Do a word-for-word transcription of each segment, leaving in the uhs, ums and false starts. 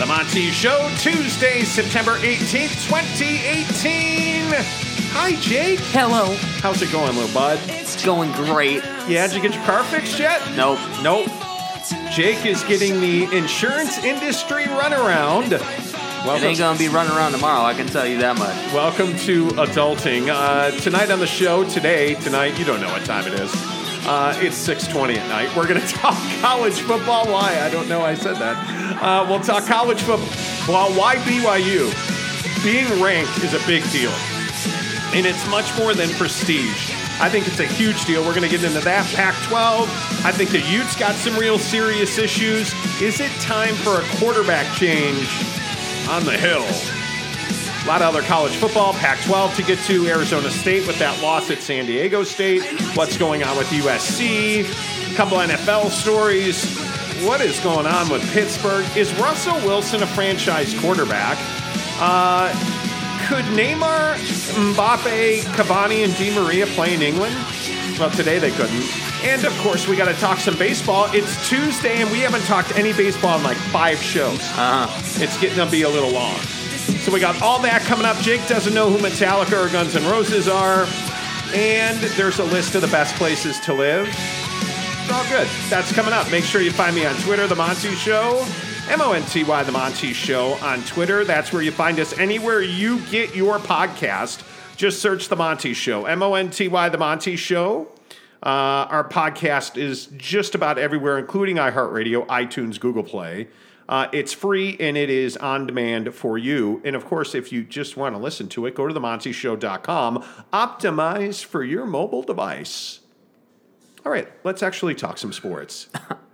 The Monty Show, Tuesday, September eighteenth, twenty eighteen. Hi, Jake. Hello. How's it going, little bud? It's going great. Yeah, did you get your car fixed yet? Nope. Nope. Jake is getting the insurance industry runaround. Welcome. It ain't going to be running around tomorrow, I can tell you that much. Welcome to Adulting. Uh, tonight on the show, today, tonight, you don't know what time it is. Uh, it's six twenty at night. We're going to talk college football. Why? I don't know I said that. Uh, we'll talk college football. Why B Y U? Being ranked is a big deal. And it's much more than prestige. I think it's a huge deal. We're going to get into that. Pac twelve. I think the Utes got some real serious issues. Is it time for a quarterback change on the Hill? A lot of other college football. Pac twelve to get to. Arizona State with that loss at San Diego State. What's going on with U S C? A couple N F L stories. What is going on with Pittsburgh? Is Russell Wilson a franchise quarterback? Uh, could Neymar, Mbappe, Cavani, and Di Maria play in England? Well, today they couldn't. And, of course, we got to talk some baseball. It's Tuesday, and we haven't talked any baseball in like five shows. Uh-huh. It's getting to be a little long. So we got all that coming up. Jake doesn't know who Metallica or Guns N' Roses are. And there's a list of the best places to live. It's all good. That's coming up. Make sure you find me on Twitter, The Monty Show. M O N T Y, The Monty Show on Twitter. That's where you find us anywhere you get your podcast. Just search The Monty Show. M O N T Y, The Monty Show. Uh, our podcast is just about everywhere, including iHeartRadio, iTunes, Google Play. Uh, it's free, and it is on demand for you. And, of course, if you just want to listen to it, go to the monty show dot com. Optimize for your mobile device. All right, let's actually talk some sports.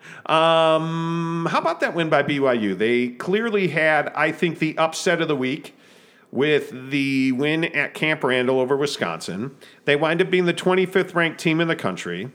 um, how about that win by B Y U? They clearly had, I think, the upset of the week with the win at Camp Randall over Wisconsin. They wind up being the twenty-fifth ranked team in the country.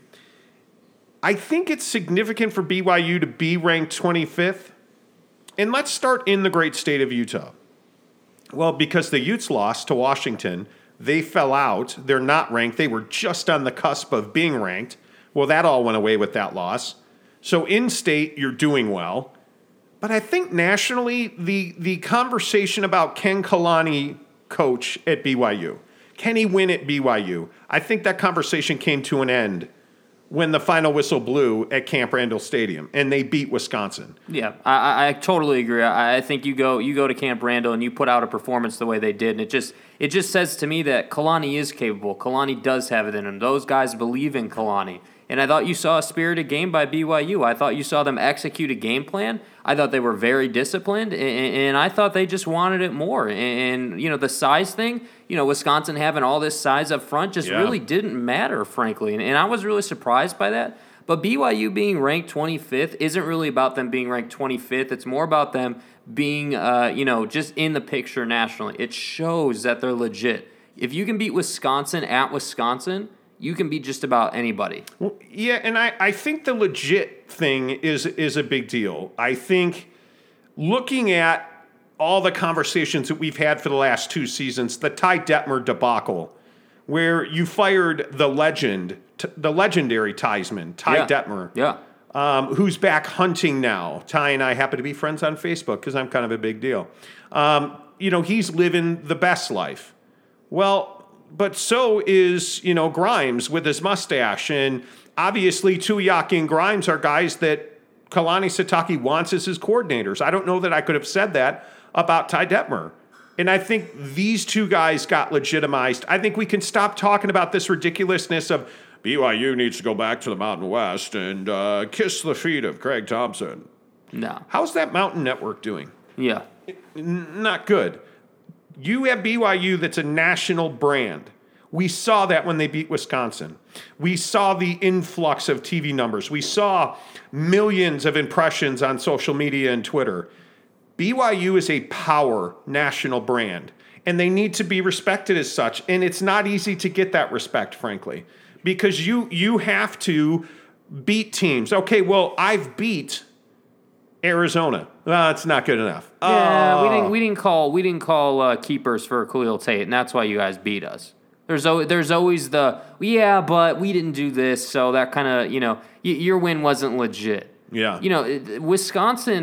I think it's significant for B Y U to be ranked twenty-fifth. And let's start in the great state of Utah. Well, because the Utes lost to Washington, they fell out. They're not ranked. They were just on the cusp of being ranked. Well, that all went away with that loss. So in-state, you're doing well. But I think nationally, the the conversation about Ken Kalani coach at B Y U, can he win at B Y U? I think that conversation came to an end when the final whistle blew at Camp Randall Stadium and they beat Wisconsin. Yeah, I, I totally agree. I, I think you go you go to Camp Randall and you put out a performance the way they did, and it just it just says to me that Kalani is capable. Kalani does have it in him. Those guys believe in Kalani. And I thought you saw a spirited game by B Y U. I thought you saw them execute a game plan. I thought they were very disciplined, and, and I thought they just wanted it more. And, you know, the size thing, you know, Wisconsin having all this size up front just yeah. really didn't matter, frankly. And, and I was really surprised by that. But B Y U being ranked twenty-fifth isn't really about them being ranked twenty-fifth. It's more about them being, uh, you know, just in the picture nationally. It shows that they're legit. If you can beat Wisconsin at Wisconsin, you can beat just about anybody. Well, yeah, and I, I think the legit thing is is a big deal. I think looking at all the conversations that we've had for the last two seasons, the Ty Detmer debacle, where you fired the legend, the legendary Theismann, Ty yeah. Detmer, yeah, um, who's back hunting now. Ty and I happen to be friends on Facebook because I'm kind of a big deal. Um, you know, he's living the best life. Well, but so is, you know, Grimes with his mustache. And obviously, Tuiaki and Grimes are guys that Kalani Sitake wants as his coordinators. I don't know that I could have said that about Ty Detmer. And I think these two guys got legitimized. I think we can stop talking about this ridiculousness of B Y U needs to go back to the Mountain West and uh, kiss the feet of Craig Thompson. No. How's that Mountain Network doing? Yeah. N- not good. You have B Y U that's a national brand. We saw that when they beat Wisconsin. We saw the influx of T V numbers. We saw millions of impressions on social media and Twitter. B Y U is a power national brand, and they need to be respected as such. And it's not easy to get that respect, frankly, because you you have to beat teams. Okay, well, I've beat Arizona. Well, it's not good enough. Yeah, oh. we didn't we didn't call we didn't call uh, keepers for Khalil Tate, and that's why you guys beat us. There's always, there's always the yeah, but we didn't do this, so that kind of you know y- your win wasn't legit. Yeah, you know Wisconsin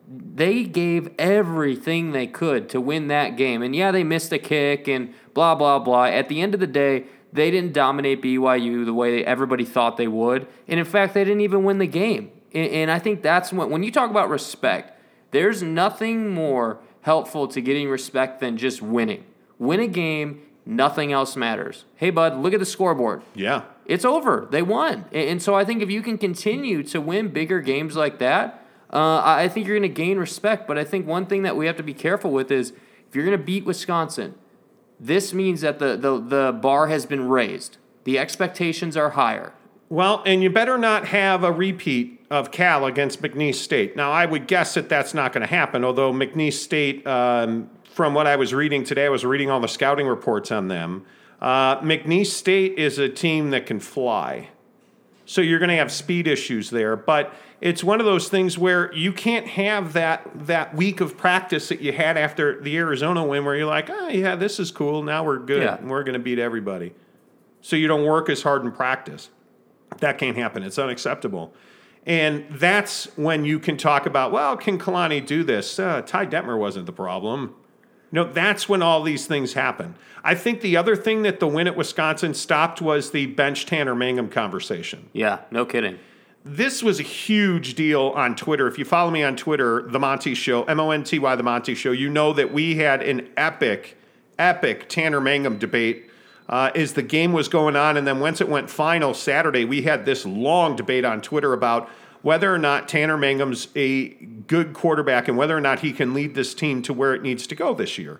they gave everything they could to win that game. And yeah, they missed a kick and blah, blah, blah. At the end of the day, they didn't dominate B Y U the way everybody thought they would. And in fact, they didn't even win the game. And, and I think that's when, when you talk about respect, there's nothing more helpful to getting respect than just winning. Win a game, nothing else matters. Hey, bud, look at the scoreboard. Yeah. It's over. They won. And, and so I think if you can continue to win bigger games like that, uh, I think you're going to gain respect. But I think one thing that we have to be careful with is if you're going to beat Wisconsin, this means that the, the, the bar has been raised. The expectations are higher. Well, and you better not have a repeat of Cal against McNeese State. Now, I would guess that that's not going to happen, although McNeese State, um, from what I was reading today, I was reading all the scouting reports on them. Uh, McNeese State is a team that can fly. So you're going to have speed issues there. But it's one of those things where you can't have that that week of practice that you had after the Arizona win where you're like, oh, yeah, this is cool. Now we're good. Yeah. And we're going to beat everybody. So you don't work as hard in practice. That can't happen. It's unacceptable. And that's when you can talk about, well, can Kalani do this? Uh, Ty Detmer wasn't the problem. No, that's when all these things happen. I think the other thing that the win at Wisconsin stopped was the bench Tanner Mangum conversation. Yeah, no kidding. This was a huge deal on Twitter. If you follow me on Twitter, The Monty Show, M O N T Y, The Monty Show, you know that we had an epic, epic Tanner Mangum debate uh, as the game was going on. And then once it went final Saturday, we had this long debate on Twitter about whether or not Tanner Mangum's a good quarterback and whether or not he can lead this team to where it needs to go this year.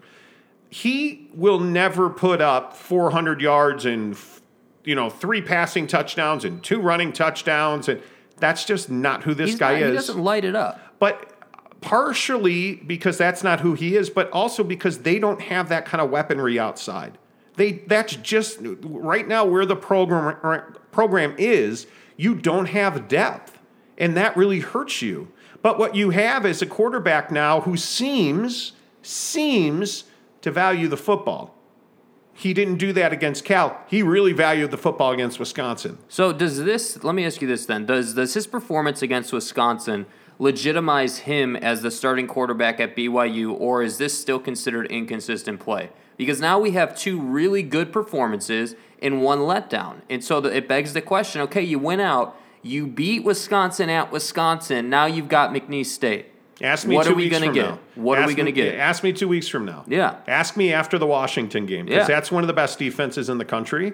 He will never put up four hundred yards and, you know, three passing touchdowns and two running touchdowns. And that's just not who this He's guy not, is. He doesn't light it up. But partially because that's not who he is, but also because they don't have that kind of weaponry outside. They That's just, right now where the program program is, you don't have depth. And that really hurts you. But what you have is a quarterback now who seems, seems to value the football. He didn't do that against Cal. He really valued the football against Wisconsin. So does this, let me ask you this then, does, does his performance against Wisconsin legitimize him as the starting quarterback at B Y U, or is this still considered inconsistent play? Because now we have two really good performances and one letdown. And so the, it begs the question, okay, you went out, you beat Wisconsin at Wisconsin. Now you've got McNeese State. Ask me what two are we weeks gonna from get? now. What ask are we going to me, get? Ask me two weeks from now. Yeah. Ask me after the Washington game because Yeah. that's one of the best defenses in the country.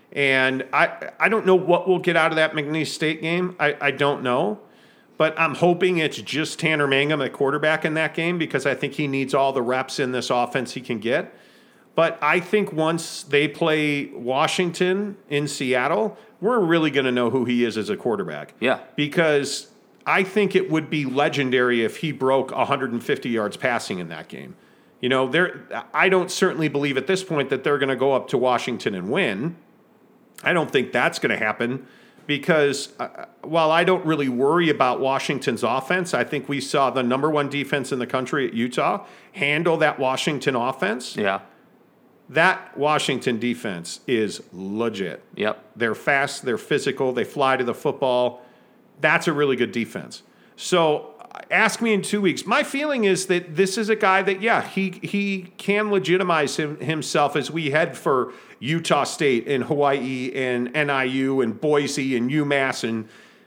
And I I don't know what we'll get out of that McNeese State game. I, I don't know. But I'm hoping it's just Tanner Mangum at quarterback in that game because I think he needs all the reps in this offense he can get. But I think once they play Washington in Seattle, we're really going to know who he is as a quarterback. Yeah. Because I think it would be legendary if he broke one hundred fifty yards passing in that game. You know, there. I don't certainly believe at this point that they're going to go up to Washington and win. I don't think that's going to happen because uh, while I don't really worry about Washington's offense, I think we saw the number one defense in the country at Utah handle that Washington offense. Yeah. That Washington defense is legit. Yep. They're fast, they're physical, they fly to the football. That's a really good defense. So ask me in two weeks. My feeling is that this is a guy that, yeah, he he can legitimize him, himself as we head for Utah State and Hawaii and N I U and Boise and UMass and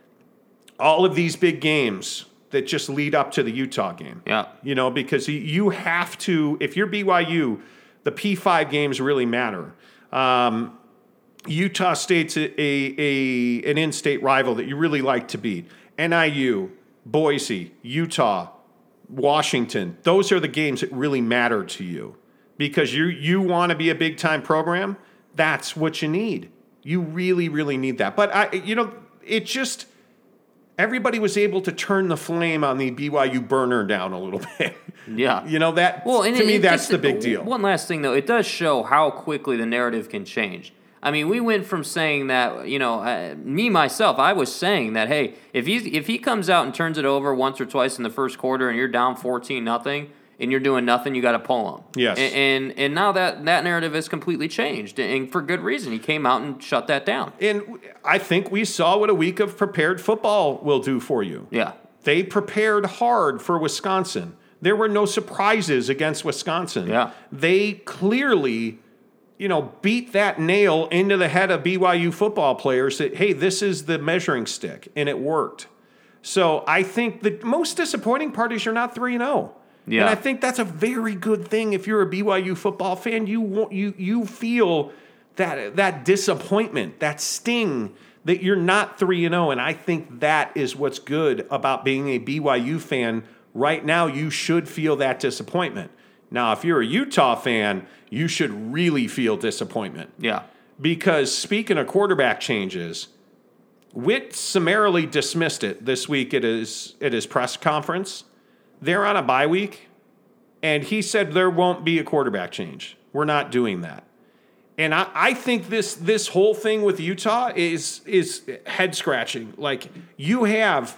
all of these big games that just lead up to the Utah game. Yeah. You know, because you have to, if you're B Y U, the P five games really matter. Um, Utah State's a, a, a an in-state rival that you really like to beat. N I U, Boise, Utah, Washington. Those are the games that really matter to you because you you want to be a big-time program. That's what you need. You really, really need that. But I, you know, it just everybody was able to turn the flame on the B Y U burner down a little bit. Yeah. You know, that well, and to it, me, it that's just, the big deal. One last thing, though. It does show how quickly the narrative can change. I mean, we went from saying that, you know, uh, me, myself, I was saying that, hey, if he, if he comes out and turns it over once or twice in the first quarter and you're down fourteen nothing and you're doing nothing, you got to pull him. Yes. And, and and now that, that narrative has completely changed, and for good reason. He came out and shut that down. And I think we saw what a week of prepared football will do for you. Yeah. They prepared hard for Wisconsin. There were no surprises against Wisconsin. Yeah. They clearly, you know, beat that nail into the head of B Y U football players that, hey, this is the measuring stick, and it worked. So I think the most disappointing part is you're not three and oh. Yeah. And I think that's a very good thing if you're a B Y U football fan. You want, you you feel that that disappointment, that sting that you're not three and oh, and I think that is what's good about being a B Y U fan right now. You should feel that disappointment. Now, if you're a Utah fan, you should really feel disappointment. Yeah. Because speaking of quarterback changes, Witt summarily dismissed it this week at his at his press conference. They're on a bye week, and he said there won't be a quarterback change. We're not doing that. And I, I think this this whole thing with Utah is is head scratching. Like, you have,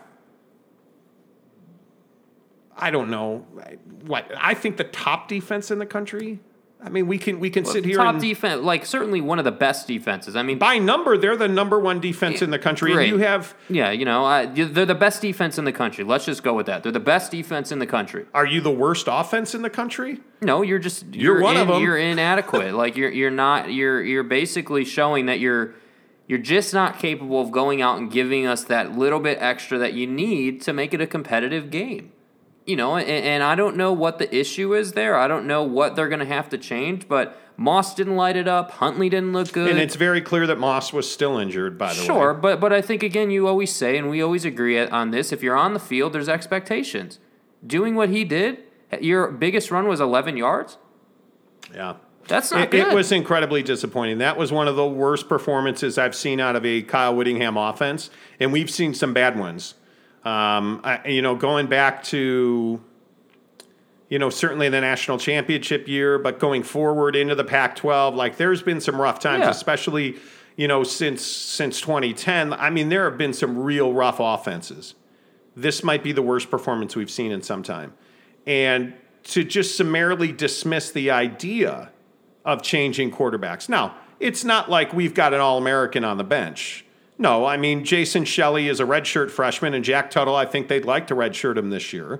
I don't know what I think the top defense in the country. I mean, we can we can Well, sit here top and defense, like certainly one of the best defenses. I mean, by number, they're the number one defense in the country. Great. And you have, yeah, you know, I, they're the best defense in the country. Let's just go with that. They're the best defense in the country. are you the worst offense in the country? No, you're just You're one in, of 'em. You're inadequate. like you're you're not you're you're basically showing that you're you're just not capable of going out and giving us that little bit extra that you need to make it a competitive game. You know, and, and I don't know what the issue is there. I don't know what they're going to have to change, but Moss didn't light it up. Huntley didn't look good. And it's very clear that Moss was still injured, by the way. Sure, but but I think, again, you always say, and we always agree on this, if you're on the field, there's expectations. Doing what he did, your biggest run was eleven yards? Yeah. That's not It, good. it was incredibly disappointing. That was one of the worst performances I've seen out of a Kyle Whittingham offense, and we've seen some bad ones. Um, I, you know, going back to, you know, certainly the national championship year, but going forward into the Pac twelve, like there's been some rough times, Yeah. especially, you know, since since twenty ten. I mean, there have been some real rough offenses. This might be the worst performance we've seen in some time. And to just summarily dismiss the idea of changing quarterbacks. Now, it's not like we've got an All-American on the bench. No, I mean, Jason Shelley is a redshirt freshman, and Jack Tuttle, I think they'd like to redshirt him this year.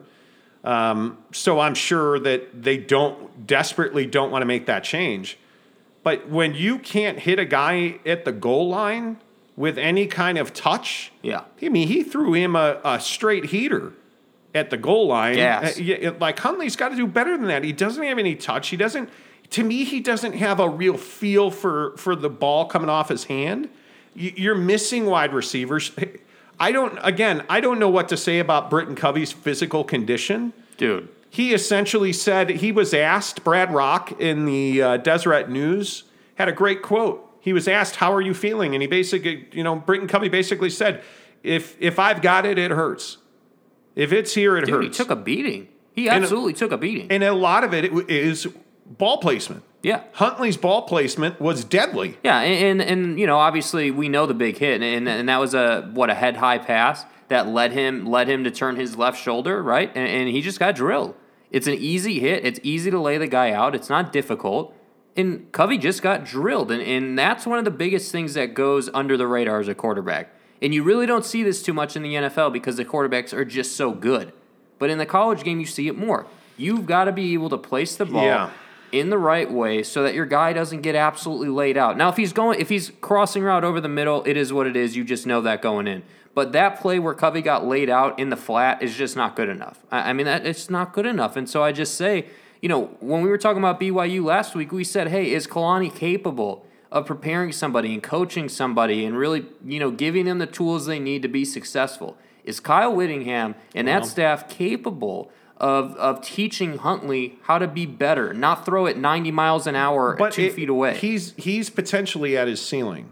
Um, so I'm sure that they don't desperately don't want to make that change. But when you can't hit a guy at the goal line with any kind of touch, yeah. I mean, he threw him a, a straight heater at the goal line. Gas. Uh, yeah, like, Huntley's got to do better than that. He doesn't have any touch. He doesn't, to me, he doesn't have a real feel for, for the ball coming off his hand. You're missing wide receivers. I don't, again, I don't know what to say about Britton Covey's physical condition. Dude. He essentially said, he was asked, Brad Rock in the uh, Deseret News had a great quote. He was asked, how are you feeling? And he basically, you know, Britton Covey basically said, if if I've got it, it hurts. If it's here, it Dude, hurts. he took a beating. He And- absolutely took a beating. And a lot of it is ball placement. Yeah. Huntley's ball placement was deadly. Yeah, and, and, and you know, obviously we know the big hit, and, and that was a, what, a head-high pass that led him led him to turn his left shoulder, right? And, and he just got drilled. It's an easy hit. It's easy to lay the guy out. It's not difficult. And Covey just got drilled, and, and that's one of the biggest things that goes under the radar as a quarterback. And you really don't see this too much in the N F L because the quarterbacks are just so good. But in the college game, you see it more. You've got to be able to place the ball Yeah. in the right way so that your guy doesn't get absolutely laid out. Now, if he's going, if he's crossing route over the middle, it is what it is. You just know that going in. But that play where Covey got laid out in the flat is just not good enough. I, I mean, that it's not good enough. And so I just say, you know, when we were talking about B Y U last week, we said, hey, is Kalani capable of preparing somebody and coaching somebody and really, you know, giving them the tools they need to be successful? Is Kyle Whittingham and that Well. staff capable of of teaching Huntley how to be better, not throw it ninety miles an hour But two it- feet away? He's he's potentially at his ceiling.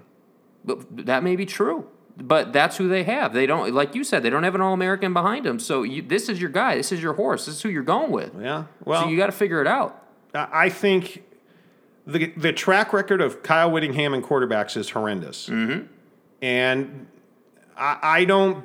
But that may be true. But that's who they have. They don't, like you said, they don't have an All-American behind them. So you, this is your guy. This is your horse. This is who you're going with. Yeah. Well, so you got to figure it out. I think the the track record of Kyle Whittingham and quarterbacks is horrendous. Mm-hmm. And I, I don't.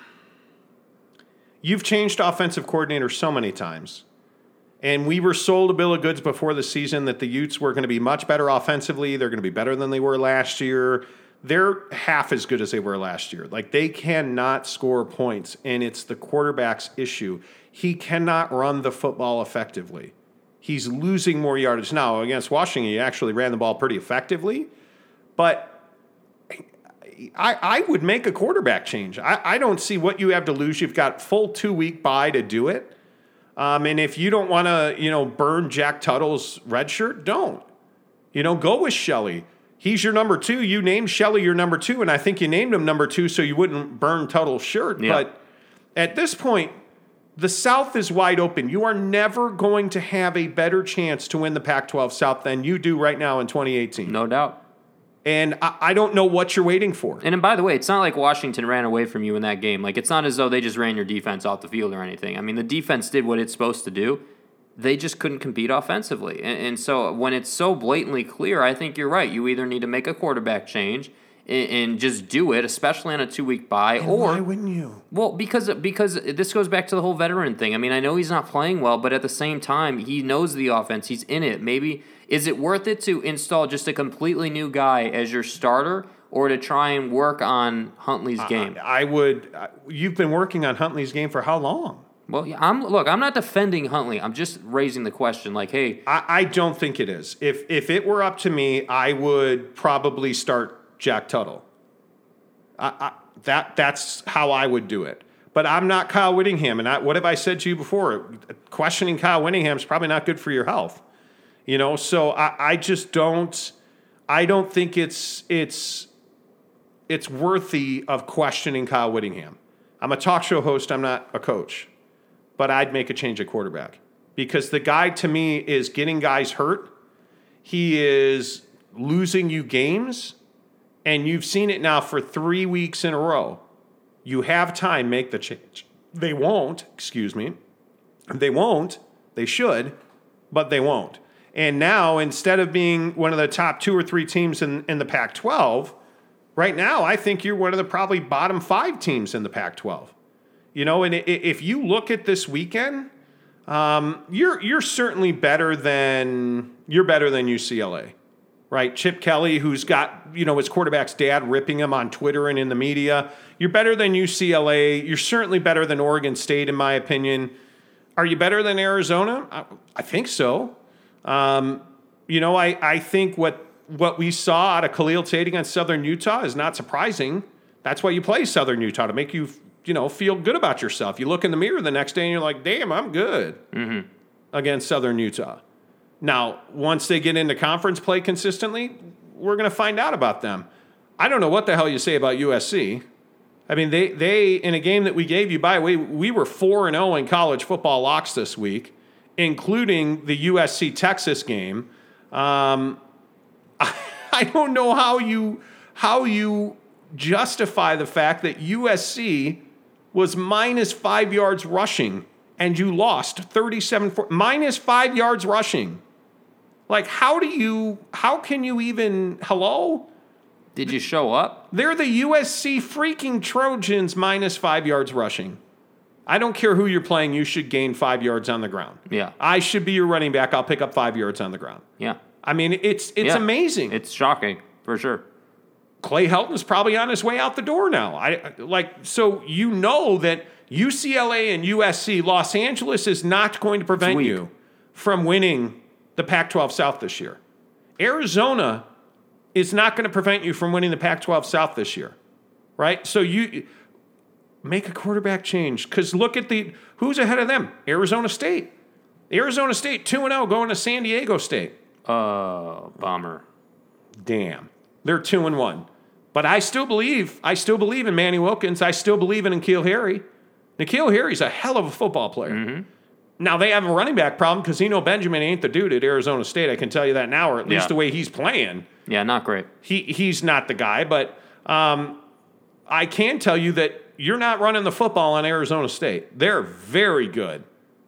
You've changed offensive coordinator so many times. And we were sold a bill of goods before the season that the Utes were going to be much better offensively. They're going to be better than they were last year. they're half as good as they were last year. Like, they cannot score points, and it's the quarterback's issue. He cannot run the football effectively. He's losing more yardage. Now, against Washington, he actually ran the ball pretty effectively, but I, I would make a quarterback change. I, I don't see what you have to lose. You've got full two-week bye to do it. Um, and if you don't want to, you know, burn Jack Tuttle's red shirt, don't. You know, go with Shelley. He's your number two. You named Shelley your number two, and I think you named him number two so you wouldn't burn Tuttle's shirt. Yeah. But at this point, the South is wide open. You are never going to have a better chance to win the Pac twelve South than you do right now in twenty eighteen. No doubt. And I, I don't know what you're waiting for. And, and by the way, it's not like Washington ran away from you in that game. Like, it's not as though they just ran your defense off the field or anything. I mean, the defense did what it's supposed to do. They just couldn't compete offensively. And, and so when it's so blatantly clear, I think you're right. You either need to make a quarterback change and, and just do it, especially on a two-week bye. And or why wouldn't you? Well, because because this goes back to the whole veteran thing. I mean, I know he's not playing well, but at the same time, he knows the offense. He's in it. Maybe is it worth it to install just a completely new guy as your starter, or to try and work on Huntley's game? I, I would. You've been working on Huntley's game for how long? Well, I'm look. I'm not defending Huntley. I'm just raising the question. Like, hey, I, I don't think it is. If if it were up to me, I would probably start Jack Tuttle. I, I, that that's how I would do it. But I'm not Kyle Whittingham, and I, what have I said to you before? Questioning Kyle Whittingham is probably not good for your health. You know, so I, I just don't. I don't think it's it's it's worthy of questioning Kyle Whittingham. I'm a talk show host. I'm not a coach. But I'd make a change at quarterback because the guy, to me, is getting guys hurt. He is losing you games, and you've seen it now for three weeks in a row. You have time, make the change. They won't, excuse me. They won't. They should, but they won't. And now, instead of being one of the top two or three teams in, in the Pac twelve, right now, I think you're one of the probably bottom five teams in the Pac twelve. You know, and if you look at this weekend, um, you're you're certainly better than you're better than U C L A, right? Chip Kelly, who's got, you know, his quarterback's dad ripping him on Twitter and in the media. You're better than U C L A. You're certainly better than Oregon State, in my opinion. Are you better than Arizona? I, I think so. Um, you know, I, I think what what we saw out of Khalil Tate against Southern Utah is not surprising. That's why you play Southern Utah, to make you, you know, feel good about yourself. You look in the mirror the next day and you're like, damn, I'm good mm-hmm. against Southern Utah. Now, once they get into conference play consistently, we're going to find out about them. I don't know what the hell you say about U S C. I mean, they, they in a game that we gave you, by the way, we were four and oh in college football locks this week, including the U S C-Texas game. Um, I, I don't know how you how you justify the fact that U S C was minus five yards rushing and you lost thirty-seven four, minus five yards rushing. Like, how do you, how can you even, hello? Did you show up? They're the U S C freaking Trojans minus five yards rushing. I don't care who you're playing, you should gain five yards on the ground. Yeah. I should be your running back, I'll pick up five yards on the ground. Yeah. I mean, it's it's yeah. amazing. It's shocking, for sure. Clay Helton's probably on his way out the door now. I like so you know that U C L A and U S C, Los Angeles is not going to prevent you from winning the Pac twelve South this year. Arizona is not going to prevent you from winning the Pac twelve South this year, right? So you make a quarterback change because look at the who's ahead of them. Arizona State, Arizona State two and zero going to San Diego State. Uh, bummer. Damn, they're two and one. But I still believe, I still believe in Manny Wilkins. I still believe in N'Keal Harry. N'Keal Harry's a hell of a football player. Mm-hmm. Now, they have a running back problem because Eno Benjamin ain't the dude at Arizona State. I can tell you that now, or at least yeah. the way he's playing. Yeah, not great. He He's not the guy, but um, I can tell you that you're not running the football on Arizona State. They're very good.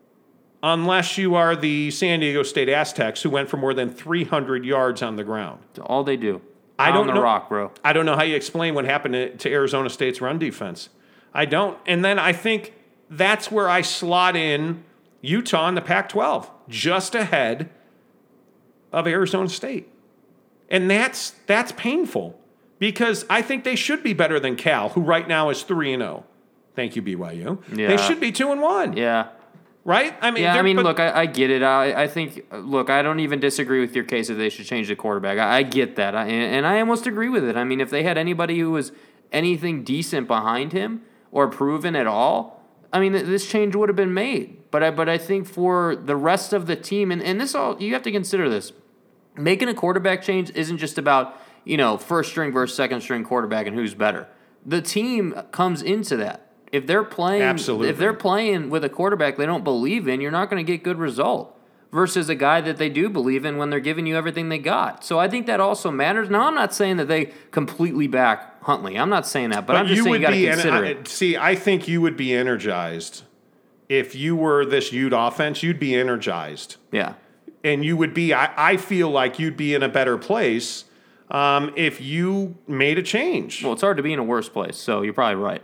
Unless you are the San Diego State Aztecs, who went for more than three hundred yards on the ground. That's all they do. I don't on the know, rock, bro. I don't know how you explain what happened to, to Arizona State's run defense. I don't. And then I think that's where I slot in Utah in the Pac twelve, just ahead of Arizona State. And that's that's painful because I think they should be better than Cal, who right now is three and oh. Thank you, B Y U. Yeah. They should be two and one. Yeah. Right? I mean, yeah, I mean, but, look, I, I get it. I, I think, look, I don't even disagree with your case that they should change the quarterback. I, I get that, I, and, and I almost agree with it. I mean, if they had anybody who was anything decent behind him or proven at all, I mean, this change would have been made. But I, but I think for the rest of the team, and, and this all, you have to consider this. Making a quarterback change isn't just about, you know, first string versus second string quarterback and who's better. The team comes into that. If they're playing, Absolutely. if they're playing with a quarterback they don't believe in, you're not going to get good result. Versus a guy that they do believe in when they're giving you everything they got. So I think that also matters. Now I'm not saying that they completely back Huntley. I'm not saying that, but, but I'm just you saying would you got to be, consider and I, it. See, I think you would be energized if you were this Ute offense. You'd be energized, Yeah, and you would be. I, I feel like you'd be in a better place um, if you made a change. well, it's hard to be in a worse place, so you're probably right.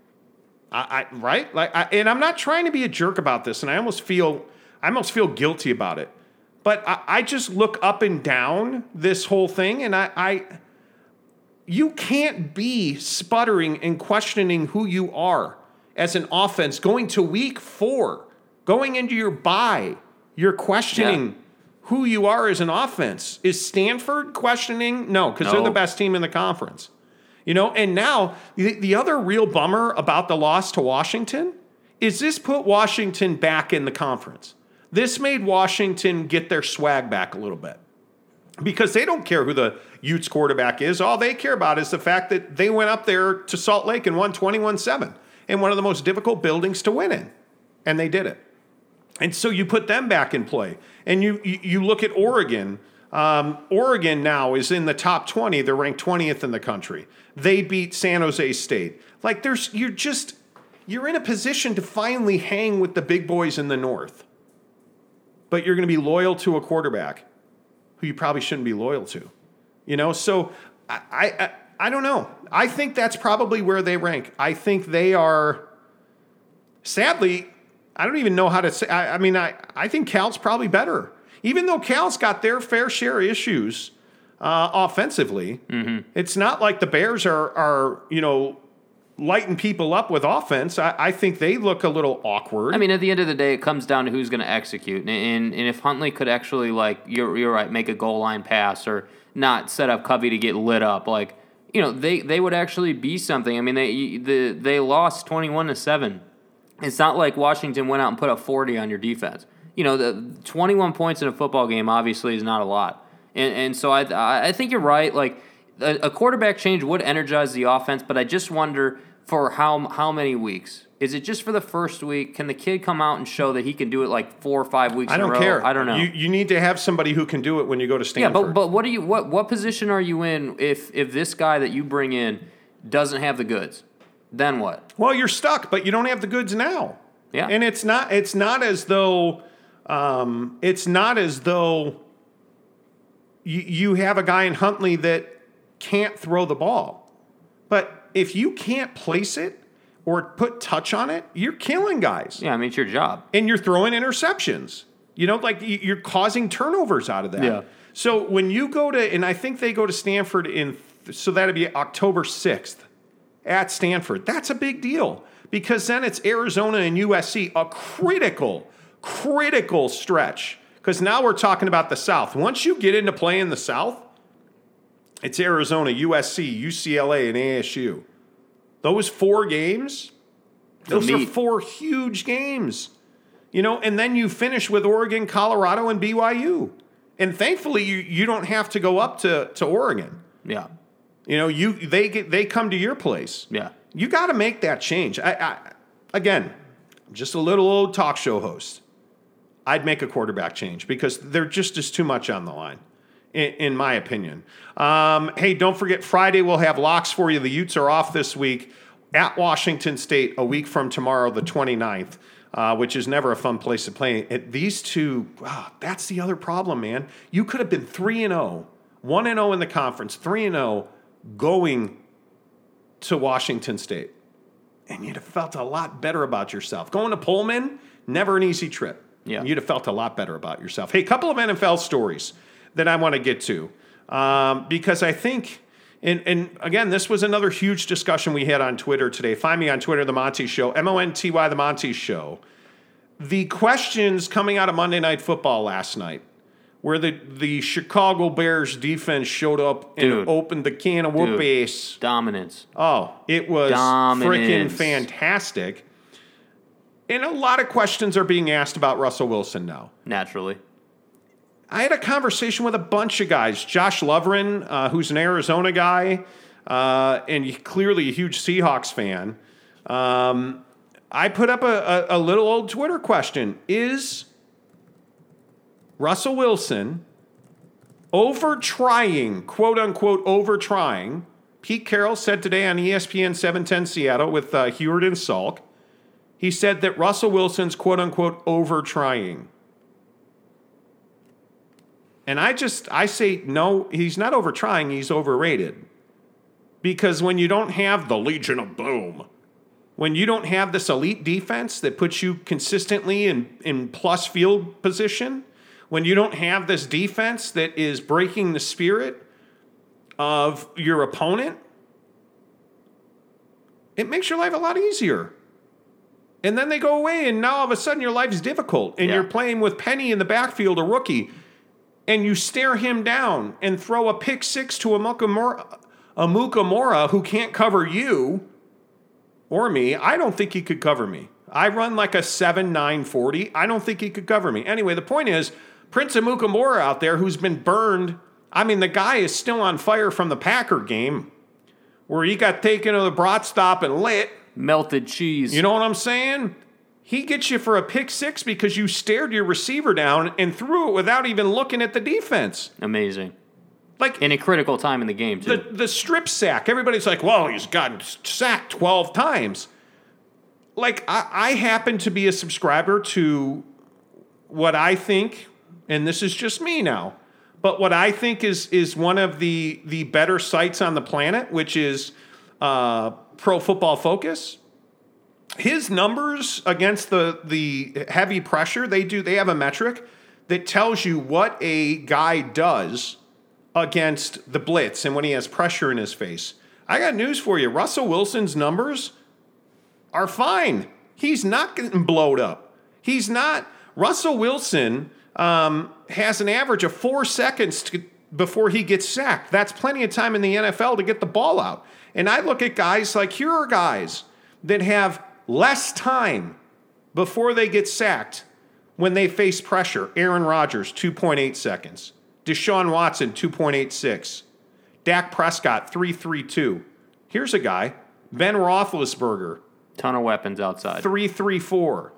I, I right, like, I, and I'm not trying to be a jerk about this, and I almost feel, I almost feel guilty about it. But I, I just look up and down this whole thing, and I, I, you can't be sputtering and questioning who you are as an offense going to week four, going into your bye. You're questioning Yeah. who you are as an offense. Is Stanford questioning? No, because they're No. the best team in the conference. You know, and now the, the other real bummer about the loss to Washington is this put Washington back in the conference. This made Washington get their swag back a little bit because they don't care who the Utes quarterback is. All they care about is the fact that they went up there to Salt Lake and won twenty-one seven in one of the most difficult buildings to win in, and they did it. And so you put them back in play, and you you, you look at Oregon. Um, Oregon now is in the top twenty. They're ranked twentieth in the country. They beat San Jose State. Like there's, you're just, you're in a position to finally hang with the big boys in the North. But you're going to be loyal to a quarterback who you probably shouldn't be loyal to. You know, so I, I, I don't know. I think that's probably where they rank. I think they are, sadly, I don't even know how to say, I, I mean, I, I think Cal's probably better. Even though Cal's got their fair share of issues uh, offensively, mm-hmm. It's not like the Bears are, are, you know, lighting people up with offense. I, I think they look a little awkward. I mean, at the end of the day, it comes down to who's going to execute. And, and and if Huntley could actually, like, you're you're right, make a goal line pass or not set up Covey to get lit up, like, you know, they, they would actually be something. I mean, they the, they lost twenty-one to seven. It's not like Washington went out and put up forty on your defense. You know, the twenty-one points in a football game obviously is not a lot. And and so I I think you're right. Like, a, a quarterback change would energize the offense, but I just wonder for how how many weeks? Is it just for the first week? Can the kid come out and show that he can do it like four or five weeks I in don't a row? care. I don't know. You, you need to have somebody who can do it when you go to yeah, Stanford. but but what do you what what position are you in if if this guy that you bring in doesn't have the goods? Then what? Well, you're stuck, but you don't have the goods now. Yeah. And it's not it's not as though um, it's not as though you, you have a guy in Huntley that can't throw the ball. But if you can't place it or put touch on it, you're killing guys. Yeah, I mean, it's your job. And you're throwing interceptions. You know, like you're causing turnovers out of that. Yeah. So when you go to, and I think they go to Stanford in, so that'd be October sixth at Stanford. That's a big deal because then it's Arizona and U S C, a critical, critical stretch. Because now we're talking about the South. Once you get into play in the South, it's Arizona, U S C, U C L A, and A S U. Those four games, those They'll are meet. four huge games. You know, and then you finish with Oregon, Colorado, and B Y U. And thankfully, you, you don't have to go up to, to Oregon. Yeah. You know, you they get they come to your place. Yeah. You got to make that change. I, I again, I'm just a little old talk show host. I'd make a quarterback change because there just is too much on the line, in, in my opinion. Um, hey, don't forget, Friday we'll have locks for you. The Utes are off this week at Washington State a week from tomorrow, the twenty-ninth, uh, which is never a fun place to play. At these two, wow, that's the other problem, man. You could have been three and oh, one and oh in the conference, three and oh going to Washington State. And you'd have felt a lot better about yourself. Going to Pullman, never an easy trip. Yeah. You'd have felt a lot better about yourself. Hey, a couple of N F L stories that I want to get to um, because I think And, and again, this was another huge discussion we had on Twitter today. Find me on Twitter, The Monty Show, M O N T Y, The Monty Show. The questions coming out of Monday Night Football last night, where the, the Chicago Bears defense showed up and Dude. opened the can of whoop ass. Dominance. Oh, it was freaking Dominance. fantastic. And a lot of questions are being asked about Russell Wilson now. Naturally. I had a conversation with a bunch of guys. Josh Lovren, uh, who's an Arizona guy, uh, and clearly a huge Seahawks fan. Um, I put up a, a, a little old Twitter question. Is Russell Wilson over trying, quote unquote, over trying? Pete Carroll said today on E S P N seven ten Seattle with uh, Heward and Salk, he said that Russell Wilson's, quote unquote, over trying. And I just, I say, no, he's not over trying, he's overrated. Because when you don't have the Legion of Boom, when you don't have this elite defense that puts you consistently in, in plus field position, when you don't have this defense that is breaking the spirit of your opponent, it makes your life a lot easier. And then they go away, and now all of a sudden your life is difficult, and yeah. you're playing with Penny in the backfield, a rookie, and you stare him down and throw a pick six to a Mukamura, a Mukamura who can't cover you or me. I don't think he could cover me. I run like a seven nine forty. I don't think he could cover me. Anyway, the point is, Prince Mukamura out there who's been burned. I mean, the guy is still on fire from the Packer game where he got taken to the brat stop and lit. Melted cheese. You know what I'm saying? He gets you for a pick six because you stared your receiver down and threw it without even looking at the defense. Amazing. Like in a critical time in the game, too. The, the strip sack. Everybody's like, well, he's gotten sacked twelve times. Like, I, I happen to be a subscriber to what I think, and this is just me now, but what I think is is one of the, the better sites on the planet, which is uh, Pro Football Focus. His numbers against the the heavy pressure, they do they have a metric that tells you what a guy does against the blitz and when he has pressure in his face. I got news for you. Russell Wilson's numbers are fine. He's not getting blowed up. He's not. Russell Wilson um, has an average of four seconds to, before he gets sacked. That's plenty of time in the N F L to get the ball out. And I look at guys like, here are guys that have less time before they get sacked when they face pressure. Aaron Rodgers, two point eight seconds. Deshaun Watson, two point eight six. Dak Prescott, three point three two. Here's a guy, Ben Roethlisberger. Ton of weapons outside. three point three four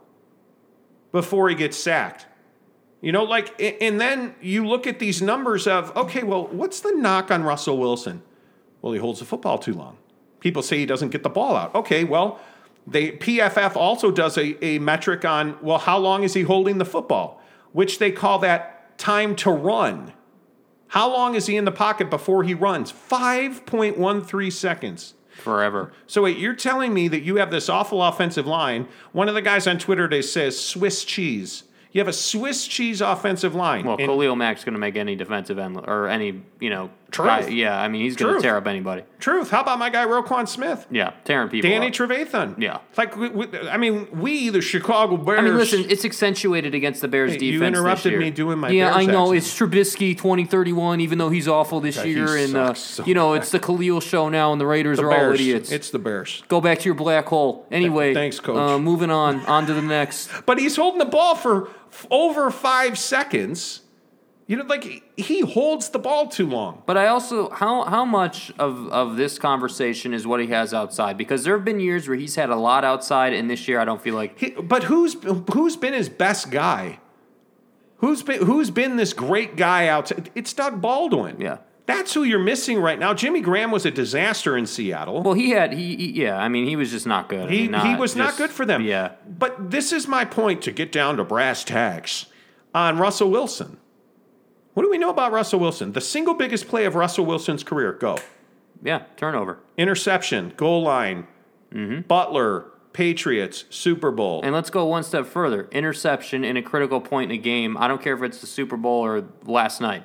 before he gets sacked. You know, like, and then you look at these numbers of, okay, well, what's the knock on Russell Wilson? Well, he holds the football too long. People say he doesn't get the ball out. Okay, well, they, P F F also does a, a metric on, well, how long is he holding the football? Which they call that time to run. How long is he in the pocket before he runs? five point one three seconds. Forever. So wait, you're telling me that you have this awful offensive line. One of the guys on Twitter today says Swiss cheese. You have a Swiss cheese offensive line. Well, and Khalil Mack's going to make any defensive end or any, you know, Truth. guy, yeah. I mean, he's going to tear up anybody. Truth. How about my guy Roquan Smith? Yeah, tearing people Danny up. Trevathan. Yeah. Like, we, we, I mean, we, the Chicago Bears. I mean, listen, it's accentuated against the Bears Hey, defense. you interrupted this year. me doing my Yeah, Bears I know. accent. It's Trubisky twenty thirty-one, even though he's awful this God, he year. And, uh, sucks so you know, it's the Khalil show now, and the Raiders the are Bears. all idiots. It's the Bears. Go back to your black hole. Anyway, Thanks, Coach. Uh, moving on. On to the next. But he's holding the ball for f- over five seconds. You know, like, he holds the ball too long. But I also, how how much of, of this conversation is what he has outside? Because there have been years where he's had a lot outside, and this year I don't feel like. He, but who's who's been his best guy? Who's been who's been this great guy outside? It's Doug Baldwin. Yeah. That's who you're missing right now. Jimmy Graham was a disaster in Seattle. Well, he had, he, he yeah, I mean, he was just not good. I he mean, not he was not just- good for them. Yeah. But this is my point to get down to brass tacks on Russell Wilson. What do we know about Russell Wilson? The single biggest play of Russell Wilson's career. Go. Yeah, turnover. Interception, goal line, Mm-hmm. Butler, Patriots, Super Bowl. And let's go one step further. Interception in a critical point in a game. I don't care if it's the Super Bowl or last night.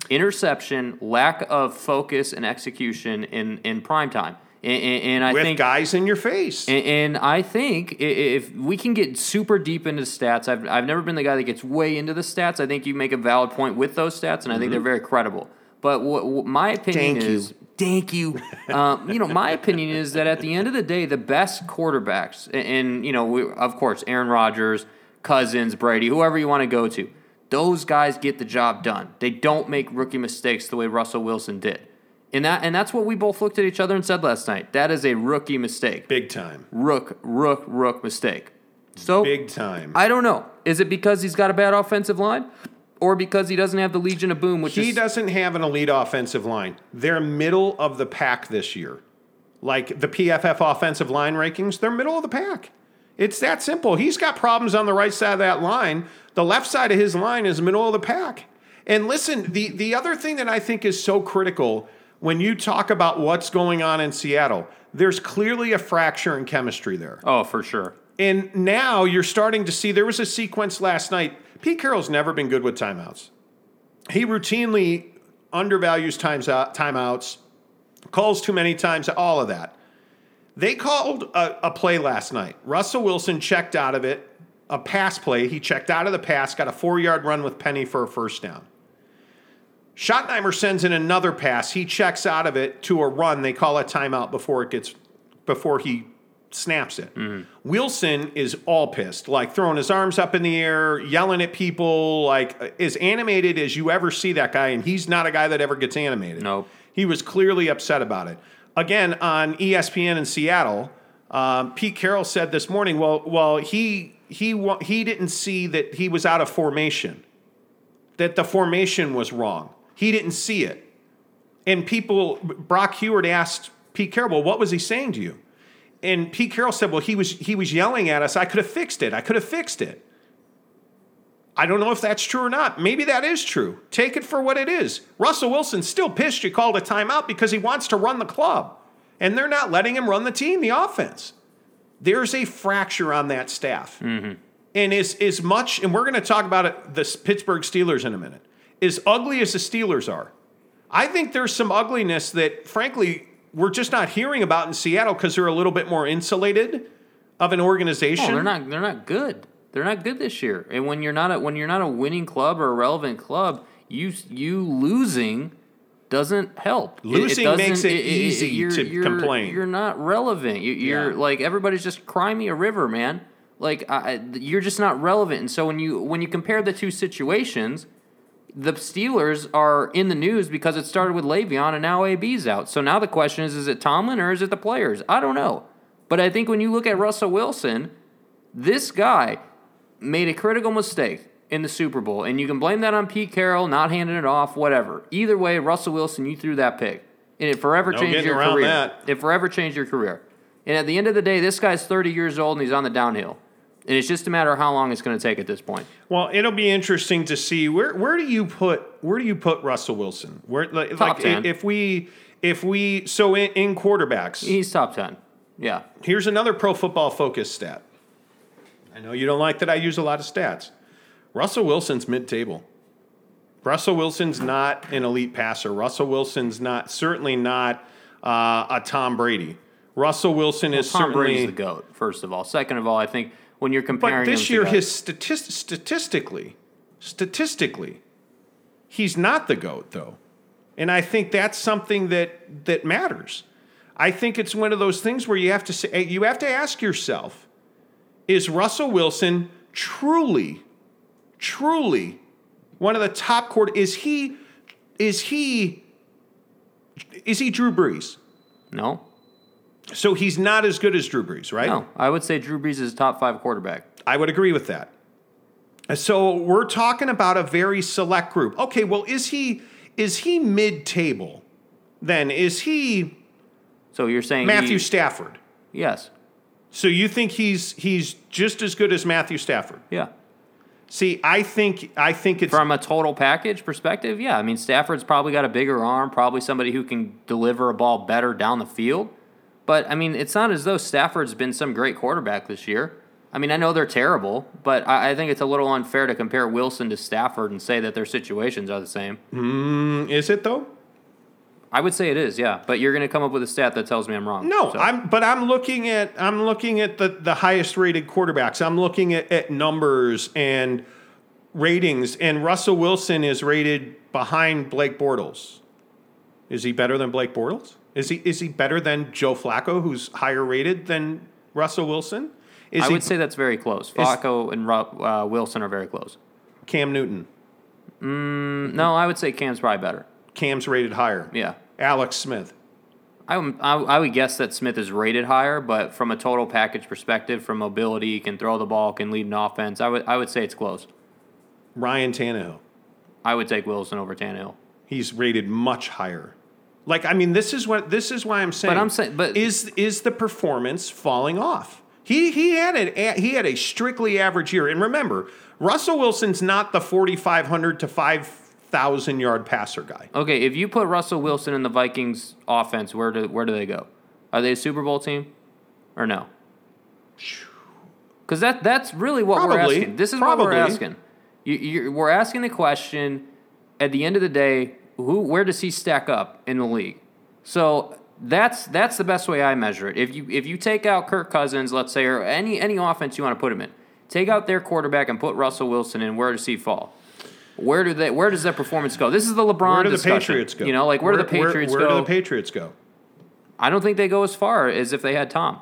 interception, lack of focus and execution in, in prime time. And, and, and I With think guys in your face. And, and I think if we can get super deep into stats, I've I've never been the guy that gets way into the stats. I think you make a valid point with those stats, and I mm-hmm. think they're very credible. But what, what my opinion thank is, you. thank you. um, you know, my opinion is that at the end of the day, the best quarterbacks, and, and you know, we, of course, Aaron Rodgers, Cousins, Brady, whoever you want to go to, those guys get the job done. They don't make rookie mistakes the way Russell Wilson did. And that and that's what we both looked at each other and said last night. That is a rookie mistake. Big time. Rook, rook, rook mistake. So Big time. I don't know. Is it because he's got a bad offensive line? Or because he doesn't have the Legion of Boom, which he is... doesn't have an elite offensive line. They're middle of the pack this year. Like the P F F offensive line rankings, they're middle of the pack. It's that simple. He's got problems on the right side of that line. The left side of his line is middle of the pack. And listen, the, the other thing that I think is so critical when you talk about what's going on in Seattle, there's clearly a fracture in chemistry there. Oh, for sure. And now you're starting to see, there was a sequence last night. Pete Carroll's never been good with timeouts. He routinely undervalues times out, timeouts, calls too many times, all of that. They called a, a play last night. Russell Wilson checked out of it, a pass play. He checked out of the pass, got a four-yard run with Penny for a first down. Schottenheimer sends in another pass. He checks out of it to a run. They call a timeout before it gets, before he snaps it. Mm-hmm. Wilson is all pissed, like throwing his arms up in the air, yelling at people, like as animated as you ever see that guy. And he's not a guy that ever gets animated. Nope. He was clearly upset about it. Again, on E S P N in Seattle, um, Pete Carroll said this morning, well, well, he he he didn't see that he was out of formation, that the formation was wrong. He didn't see it. And people, Brock Heward asked Pete Carroll, well, what was he saying to you? And Pete Carroll said, well, he was he was yelling at us. I could have fixed it. I could have fixed it. I don't know if that's true or not. Maybe that is true. Take it for what it is. Russell Wilson's still pissed you called a timeout because he wants to run the club. And they're not letting him run the team, the offense. There's a fracture on that staff. Mm-hmm. And as, as much, and we're going to talk about it, the Pittsburgh Steelers in a minute, as ugly as the Steelers are, I think there's some ugliness that, frankly, we're just not hearing about in Seattle because they're a little bit more insulated of an organization. Oh, they're not. They're not good. They're not good this year. And when you're not a when you're not a winning club or a relevant club, you you losing doesn't help. Losing it, it makes it, it easy it, you're, to you're, complain. You're not relevant. You, you're yeah. like everybody's just cry me a river, man. Like I, you're just not relevant. And so when you when you compare the two situations, the Steelers are in the news because it started with Le'Veon and now A B's out. So now the question is, is it Tomlin or is it the players? I don't know. But I think when you look at Russell Wilson, this guy made a critical mistake in the Super Bowl. And you can blame that on Pete Carroll, not handing it off, whatever. Either way, Russell Wilson, you threw that pick. And it forever no changed your around career. That. It forever changed your career. And at the end of the day, this guy's thirty years old and he's on the downhill. And it's just a matter of how long it's going to take at this point. Well, it'll be interesting to see where where do you put where do you put Russell Wilson? Where like, top like ten. if we if we so in, in quarterbacks, he's top ten. Yeah. Here's another Pro Football Focus stat. I know you don't like that I use a lot of stats. Russell Wilson's mid-table. Russell Wilson's not an elite passer. Russell Wilson's not certainly not uh, a Tom Brady. Russell Wilson well, is Tom certainly Brady's the GOAT. First of all, second of all, I think when you're comparing, but this him year, to his statist- statistically, statistically, he's not the GOAT though, and I think that's something that that matters. I think it's one of those things where you have to say, you have to ask yourself, is Russell Wilson truly, truly one of the top quarter? Is he, is he, is he Drew Brees? No. So he's not as good as Drew Brees, right? No, I would say Drew Brees is top five quarterback. I would agree with that. So we're talking about a very select group. Okay, well, is he is he mid-table? Then is he? So you're saying Matthew he, Stafford? Yes. So you think he's he's just as good as Matthew Stafford? Yeah. See, I think I think it's from a total package perspective. Yeah, I mean Stafford's probably got a bigger arm, probably somebody who can deliver a ball better down the field. But, I mean, it's not as though Stafford's been some great quarterback this year. I mean, I know they're terrible, but I, I think it's a little unfair to compare Wilson to Stafford and say that their situations are the same. Mm, is it, though? I would say it is, yeah. But you're going to come up with a stat that tells me I'm wrong. No, so. I'm. But I'm looking at I'm looking at the, the highest rated quarterbacks. I'm looking at, at numbers and ratings, and Russell Wilson is rated behind Blake Bortles. Is he better than Blake Bortles? Is he is he better than Joe Flacco, who's higher rated than Russell Wilson? Is I he, would say that's very close. Flacco and uh, Wilson are very close. Cam Newton. Mm, no, I would say Cam's probably better. Cam's rated higher. Yeah. Alex Smith. I, I, I would guess that Smith is rated higher, but from a total package perspective, from mobility, can throw the ball, can lead an offense, I would I would say it's close. Ryan Tannehill. I would take Wilson over Tannehill. He's rated much higher. Like, I mean, this is what this is why I'm saying. But I'm saying, but is is the performance falling off? He he had a he had a strictly average year, and remember, Russell Wilson's not the forty-five hundred to five thousand yard passer guy. Okay, if you put Russell Wilson in the Vikings offense, where do where do they go? Are they a Super Bowl team, or no? Because that that's really what Probably. we're asking. This is Probably. what we're asking. You, you're, we're asking the question. At the end of the day, who where does he stack up in the league? So that's that's the best way I measure it. If you if you take out Kirk Cousins, let's say, or any any offense you want to put him in, take out their quarterback and put Russell Wilson in. Where does he fall? Where do they? Where does their performance go? This is the LeBron Where do the discussion. Patriots go? You know, like where, where do the Patriots where, where go? Where do the Patriots go? I don't think they go as far as if they had Tom.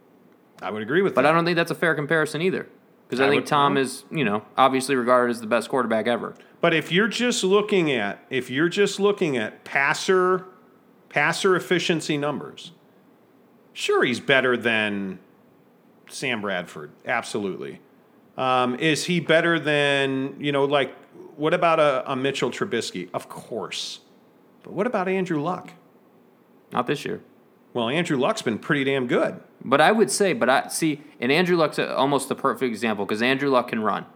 I would agree with But that. I don't think that's a fair comparison either. Because I, I think would- Tom is, you know, obviously regarded as the best quarterback ever. But if you're just looking at if you're just looking at passer passer efficiency numbers, sure, he's better than Sam Bradford. Absolutely. Um, is he better than, you know, like, what about a, a Mitchell Trubisky? Of course. But what about Andrew Luck? Not this year. Well, Andrew Luck's been pretty damn good. But I would say, but I see, and Andrew Luck's almost the perfect example because Andrew Luck can run.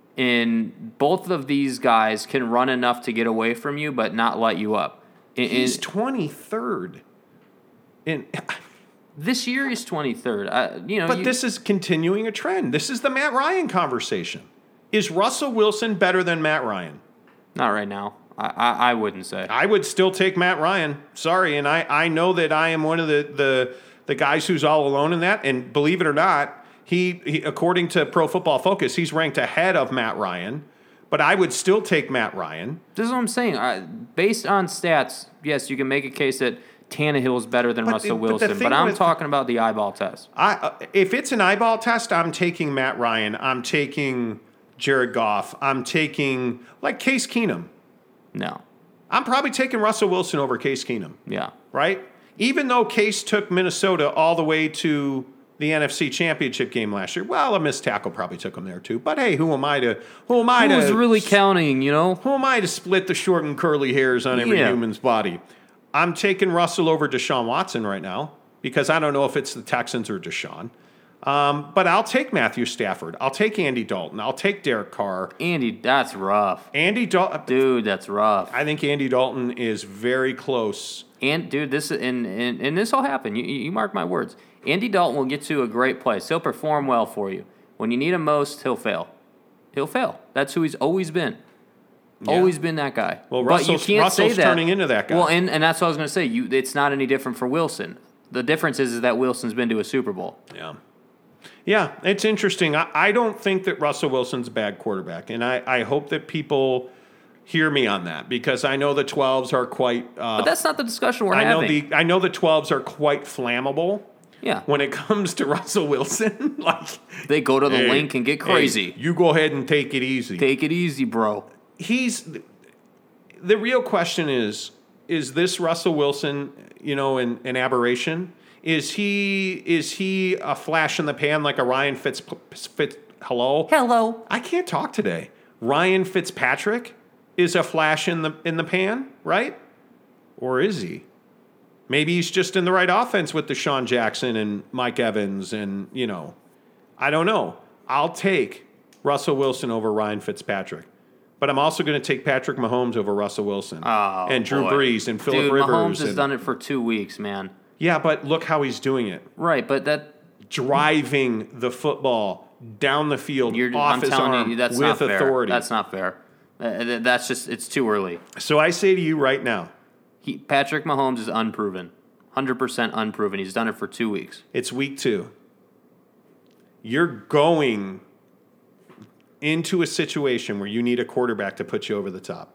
And both of these guys can run enough to get away from you, but not let you up. In, He's in, twenty-third. In, this year he's twenty-third. I, you know, but you, this is continuing a trend. This is the Matt Ryan conversation. Is Russell Wilson better than Matt Ryan? not right now. I, I, I wouldn't say. I would still take Matt Ryan. Sorry, and I, I know that I am one of the, the the guys who's all alone in that. And believe it or not, he, he according to Pro Football Focus, he's ranked ahead of Matt Ryan. But I would still take Matt Ryan. This is what I'm saying. I, based on stats, yes, you can make a case that Tannehill is better than But Russell the- but the Wilson, but, thing I'm with- talking about the eyeball test. I uh, if it's an eyeball test, I'm taking Matt Ryan. I'm taking Jared Goff. I'm taking like Case Keenum. No. I'm probably taking Russell Wilson over Case Keenum. Yeah. Right? Even though Case took Minnesota all the way to the N F C Championship game last year. Well, a missed tackle probably took him there too. But hey, who am I to who am I Who's to really counting, you know? who am I to split the short and curly hairs on every Yeah. human's body? I'm taking Russell over Deshaun Watson right now because I don't know if it's the Texans or Deshaun. Um, but I'll take Matthew Stafford. I'll take Andy Dalton. I'll take Derek Carr. Andy, that's rough. Andy Dalton. Dude, that's rough. I think Andy Dalton is very close. And dude, this and and, and this will happen. You, you mark my words. Andy Dalton will get to a great place. He'll perform well for you. When you need him most, he'll fail. He'll fail. That's who he's always been. Yeah. Always been that guy. Well, but you Russell's- can't Russell's say that. turning into that guy. Well, and, and that's what I was going to say. You, it's not any different for Wilson. The difference is, is that Wilson's been to a Super Bowl. Yeah. Yeah, it's interesting. I, I don't think that Russell Wilson's a bad quarterback, and I, I hope that people hear me on that because I know the twelves are quite. Uh, But that's not the discussion we're I know having. the I know the twelves are quite flammable. yeah. When it comes to Russell Wilson, like They go to the hey, link and get hey, crazy. you go ahead and take it easy. Take it easy, bro. He's the real question is is this Russell Wilson, you know, an, an aberration? Is he is he a flash in the pan like a Ryan Fitz, Fitz hello? Hello. I can't talk today. Ryan Fitzpatrick is a flash in the in the pan, right? Or is he? Maybe he's just in the right offense with Deshaun Jackson and Mike Evans and, you know, I don't know. I'll take Russell Wilson over Ryan Fitzpatrick. But I'm also going to take Patrick Mahomes over Russell Wilson. Oh, and Drew boy. Brees and Phillip Dude, Rivers. Mahomes has and- done it for two weeks, man. Yeah, but look how he's doing it. Right, but that Driving the football down the field You're, off I'm his telling arm you, that's with not fair. authority. That's not fair. Uh, that's just, it's too early. So I say to you right now, He, Patrick Mahomes is unproven. one hundred percent unproven. He's done it for two weeks. it's week two. You're going into a situation where you need a quarterback to put you over the top,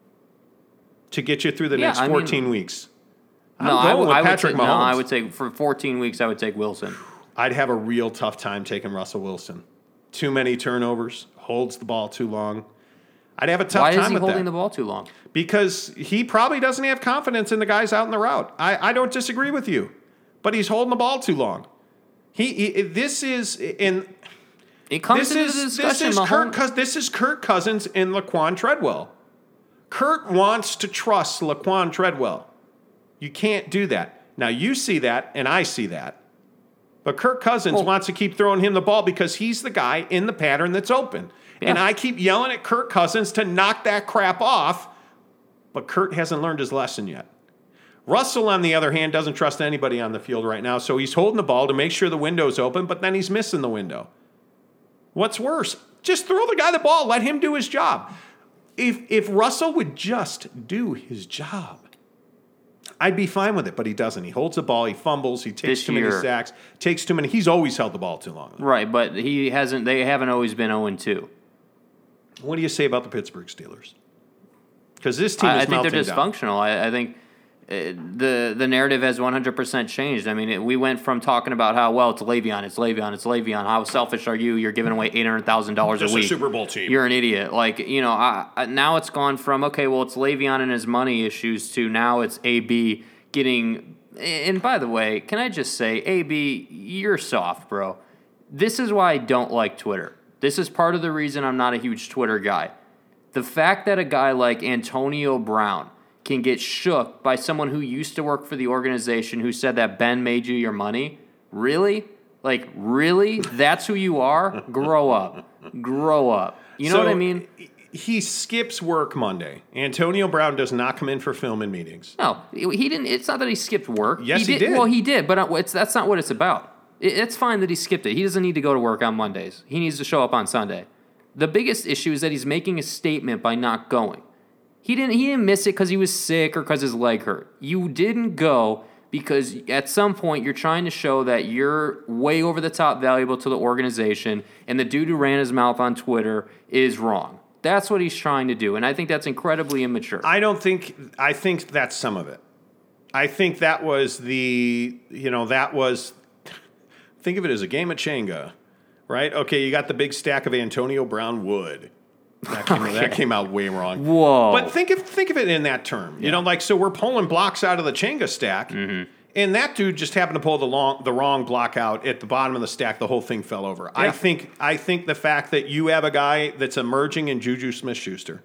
to get you through the Yeah, next I fourteen mean, weeks. I'm No, going I, w- with I would Patrick take, Mahomes. no, I would take, for fourteen weeks, I would take Wilson. I'd have a real tough time taking Russell Wilson. Too many turnovers, holds the ball too long. I'd have a tough Why time is he with holding that. the ball too long? Because he probably doesn't have confidence in the guys out in the route. I, I don't disagree with you, but he's holding the ball too long. He, he this is in It comes this into is the this discussion. is Kirk Mahomes, Cous- this is Kirk Cousins and Laquan Treadwell. Kurt wants to trust Laquan Treadwell. You can't do that. Now you see that, and I see that. But Kirk Cousins Well- wants to keep throwing him the ball because he's the guy in the pattern that's open. Yeah. And I keep yelling at Kirk Cousins to knock that crap off, but Kurt hasn't learned his lesson yet. Russell, on the other hand, doesn't trust anybody on the field right now, so he's holding the ball to make sure the window's open, but then he's missing the window. What's worse? Just throw the guy the ball. Let him do his job. If if Russell would just do his job, I'd be fine with it, but he doesn't. He holds the ball, he fumbles, he takes This too many year- sacks, takes too many. He's always held the ball too long. right, but he hasn't. They haven't always been zero and two. What do you say about the Pittsburgh Steelers? Because this team I, is I think they're melting down. dysfunctional. I, I think uh, the the narrative has one hundred percent changed. I mean, it, we went from talking about how, well, it's Le'Veon, it's Le'Veon, it's Le'Veon. How selfish are you? You're giving away eight hundred thousand dollars a Just a week. Super Bowl team. You're an idiot. Like, you know, I, I, now it's gone from, okay, well, it's Le'Veon and his money issues to now it's A B getting. And by the way, can I just say, A B, you're soft, bro. This is why I don't like Twitter. This is part of the reason I'm not a huge Twitter guy. The fact that a guy like Antonio Brown can get shook by someone who used to work for the organization who said that Ben made you your money, really? Like, really? That's who you are? Grow up. Grow up. You know So, what I mean? He skips work Monday. Antonio Brown does not come in for filming meetings. No, he didn't. It's not that he skipped work. Yes, he did. Well, he did, but it's, that's not what it's about. It, it's fine that he skipped it. He doesn't need to go to work on Mondays. He needs to show up on Sunday. The biggest issue is that he's making a statement by not going. He didn't. He didn't miss it because he was sick or because his leg hurt. You didn't go because at some point you're trying to show that you're way over the top valuable to the organization, and the dude who ran his mouth on Twitter is wrong. That's what he's trying to do, and I think that's incredibly immature. I don't think, I think that's some of it. I think that was the, you know, that was, think of it as a game of Jenga, right? Okay, you got the big stack of Antonio Brown wood. That came, that came out way wrong. Whoa. But think of think of it in that term. You know, like, so we're pulling blocks out of the Jenga stack, Mm-hmm. and that dude just happened to pull the long, the wrong block out at the bottom of the stack. The whole thing fell over. I Yeah. think I think the fact that you have a guy that's emerging in Juju Smith-Schuster,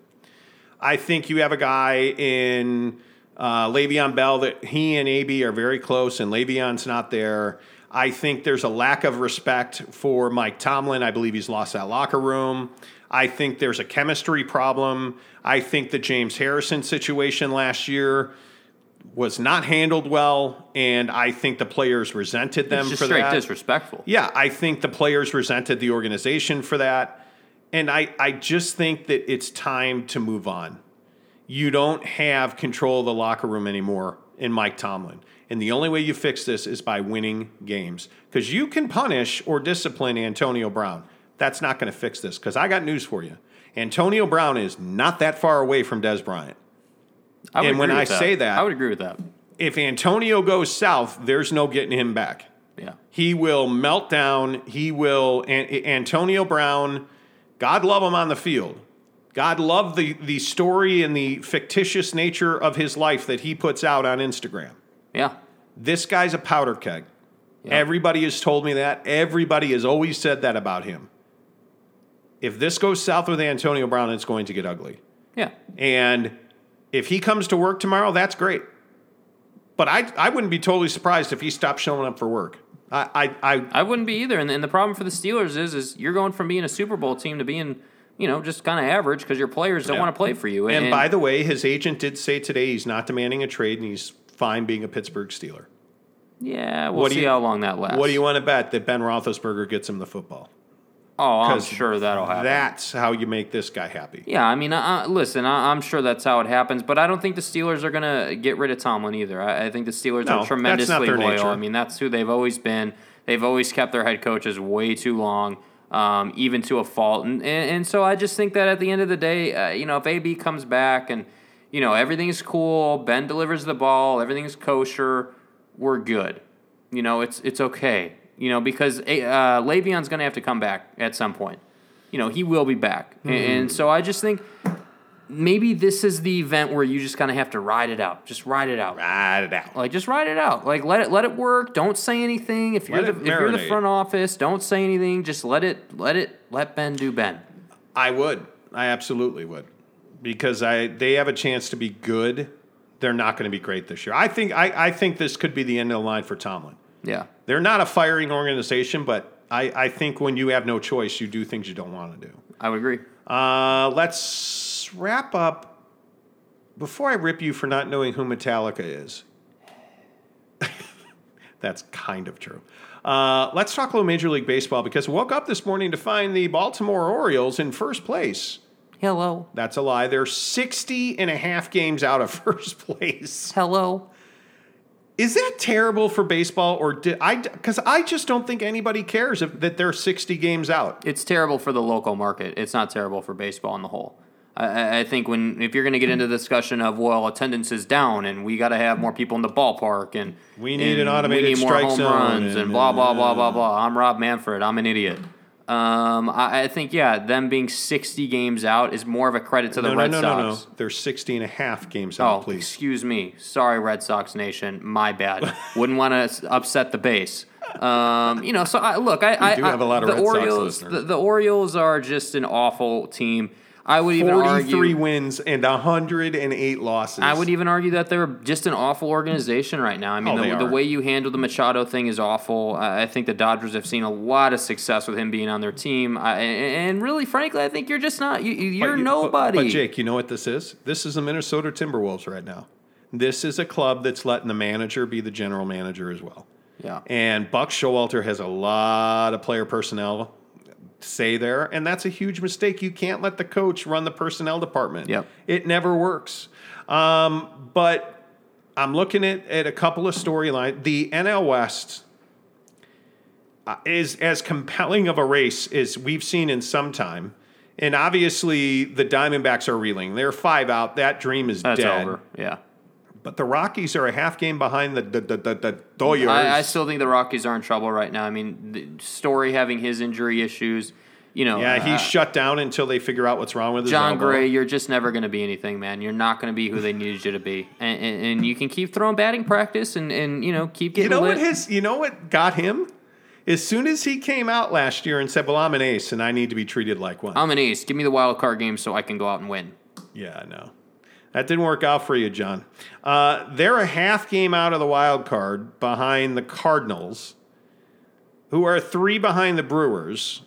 I think you have a guy in uh, Le'Veon Bell that he and A B are very close, and Le'Veon's not there. I think there's a lack of respect for Mike Tomlin. I believe he's lost that locker room. I think there's a chemistry problem. I think the James Harrison situation last year was not handled well, and I think the players resented them It's just for straight that. disrespectful. Yeah, I think the players resented the organization for that. And I, I just think that it's time to move on. You don't have control of the locker room anymore in Mike Tomlin. And the only way you fix this is by winning games. Because you can punish or discipline Antonio Brown. That's not going to fix this. Because I got news for you. Antonio Brown is not that far away from Des Bryant. I would And when agree I with say that- I would agree with that. If Antonio goes south, there's no getting him back. Yeah. He will melt down. He will. An, Antonio Brown, God love him on the field. God love the, the story and the fictitious nature of his life that he puts out on Instagram. Yeah. This guy's a powder keg. Yeah. Everybody has told me that. Everybody has always said that about him. If this goes south with Antonio Brown, it's going to get ugly. Yeah. And if he comes to work tomorrow, that's great. But I I wouldn't be totally surprised if he stopped showing up for work. I I, I I wouldn't be either. And, and the problem for the Steelers is, is you're going from being a Super Bowl team to being, you know, just kind of average because your players don't Yeah. want to play for you. and by the way, his agent did say today he's not demanding a trade and he's fine being a Pittsburgh Steeler. yeah, we'll What do see you- how long that lasts. What do you want to bet that Ben Roethlisberger gets him the football? Oh, I'm 'Cause sure that'll happen. That's how you make this guy happy. Yeah, I mean, uh, listen, I, I'm sure that's how it happens, but I don't think the Steelers are going to get rid of Tomlin either. I, I think the Steelers No, are tremendously that's not their loyal. nature. I mean, that's who they've always been. They've always kept their head coaches way too long, um, even to a fault. And, and and so I just think that at the end of the day, uh, you know, if A B comes back and, you know, everything's cool, Ben delivers the ball, everything's kosher, we're good. You know, it's it's okay. You know, because uh, Le'Veon's going to have to come back at some point. You know, he will be back. Mm. And so I just think maybe this is the event where you just kind of have to ride it out. Just ride it out. Ride it out. Like, just ride it out. Like, let it let it work. Don't say anything. If you're, the, if you're the front office, don't say anything. Just let it, let it, let Ben do Ben. I would. I absolutely would. Because I they have a chance to be good. They're not going to be great this year. I think I, I think this could be the end of the line for Tomlin. Yeah. They're not a firing organization, but I, I think when you have no choice, you do things you don't want to do. I would agree. Uh, let's wrap up. Before I rip you for not knowing who Metallica is. That's kind of true. Uh, let's talk a little Major League Baseball because I woke up this morning to find the Baltimore Orioles in first place. Hello. That's a lie. They're sixty and a half games out of first place. Hello. Is that terrible for baseball, or did I? Because I just don't think anybody cares if, that they're sixty games out. It's terrible for the local market. It's not terrible for baseball on the whole. I, I think when if you're going to get into the discussion of well, attendance is down and we got to have more people in the ballpark and we need and an automated we need more strike home zone runs and, and blah blah blah blah blah. I'm Rob Manfred. I'm an idiot. Um, I, I think, yeah, them being sixty games out is more of a credit to the no, Red no, no, Sox. No, no, They're sixty and a half games out, oh, please. Excuse me. Sorry, Red Sox Nation. My bad. Wouldn't want to upset the base. Um, you know, so I, look, I, I do have a lot of the Red Sox Orioles, listeners. The, the Orioles are just an awful team. I would even argue forty-three wins and one hundred eight losses. I would even argue that they're just an awful organization right now. I mean, oh, the, the way you handle the Machado thing is awful. I, I think the Dodgers have seen a lot of success with him being on their team. I, and really, frankly, I think you're just not. You, you're but, nobody. But, but Jake, you know what this is? This is the Minnesota Timberwolves right now. This is a club that's letting the manager be the general manager as well. Yeah. And Buck Showalter has a lot of player personnel say there, and that's a huge mistake. You can't let the coach run the personnel department. Yep. It never works. Um, but I'm looking at, at a couple of storylines. The N L West uh, is as compelling of a race as we've seen in some time. And obviously, the Diamondbacks are reeling. They're five out. That dream is That's dead. over. Yeah. But the Rockies are a half game behind the the the, the, the Dodgers. I, I still think the Rockies are in trouble right now. I mean, the Story having his injury issues, you know. Yeah, he's uh, shut down until they figure out what's wrong with his John elbow. Gray, you're just never going to be anything, man. You're not going to be who they needed you to be. And, and, and you can keep throwing batting practice and, and you know, keep getting You know lit. what his? You know what got him? As soon as he came out last year and said, "Well, I'm an ace and I need to be treated like one." I'm an ace. Give me the wild card game so I can go out and win. Yeah, no. That didn't work out for you, John. Uh, they're a half game out of the wild card behind the Cardinals, who are three behind the Brewers.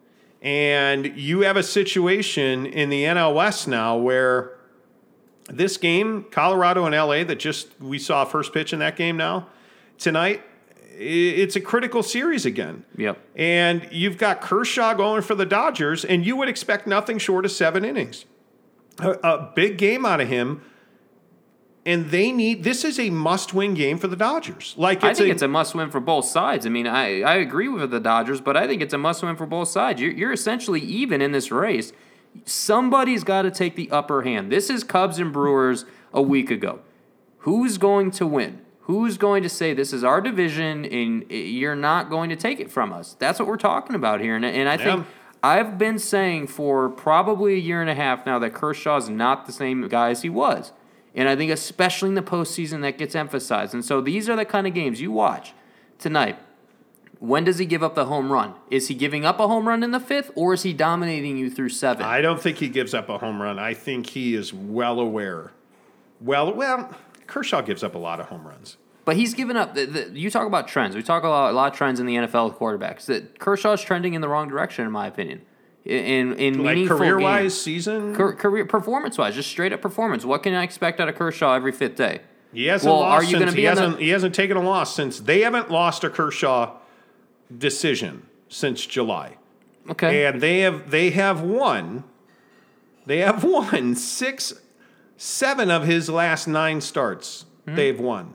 And you have a situation in the N L West now where this game, Colorado and L A, that just we saw first pitch in that game now, tonight, it's a critical series again. Yep. And you've got Kershaw going for the Dodgers, and you would expect nothing short of seven innings. A, a big game out of him, and they need. This is a must-win game for the Dodgers. Like it's I think a, it's a must-win for both sides. I mean, I, I agree with the Dodgers, but I think it's a must-win for both sides. You're, you're essentially even in this race. Somebody's got to take the upper hand. This is Cubs and Brewers a week ago. Who's going to win? Who's going to say this is our division and you're not going to take it from us? That's what we're talking about here, and, and I Yeah. think. I've been saying for probably a year and a half now that Kershaw's not the same guy as he was. And I think especially in the postseason that gets emphasized. And so these are the kind of games you watch tonight. When does he give up the home run? Is he giving up a home run in the fifth, or is he dominating you through seven? I don't think he gives up a home run. I think he is well aware. Well, well, Kershaw gives up a lot of home runs. But he's given up. The, the, you talk about trends. We talk a lot, a lot of trends in the N F L with quarterbacks. That Kershaw's trending in the wrong direction, in my opinion. In in Like meaningful career-wise, games. season? Car- career performance-wise, just straight up performance. What can I expect out of Kershaw every fifth day? He hasn't well, lost are you since gonna be he on hasn't the, he hasn't taken a loss since they haven't lost a Kershaw decision since July. Okay. And they have they have won. They have won six, seven of his last nine starts. Mm-hmm. They've won.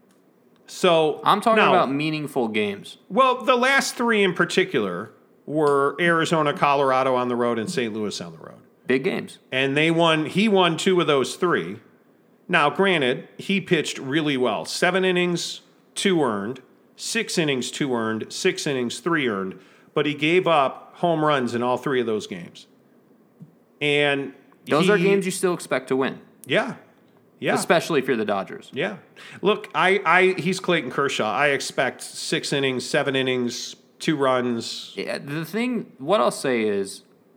So I'm talking now, about meaningful games. Well, the last three in particular were Arizona, Colorado on the road, and Saint Louis on the road. Big games. And they won. He won two of those three. Now, granted, he pitched really well. Seven innings, two earned. Six innings, two earned. Six innings, three earned. But he gave up home runs in all three of those games. And those he, are games you still expect to win. Yeah. Yeah. Especially if you're the Dodgers. Yeah. Look, I, I he's Clayton Kershaw. I expect six innings, seven innings, two runs. Yeah, the thing, what I'll say is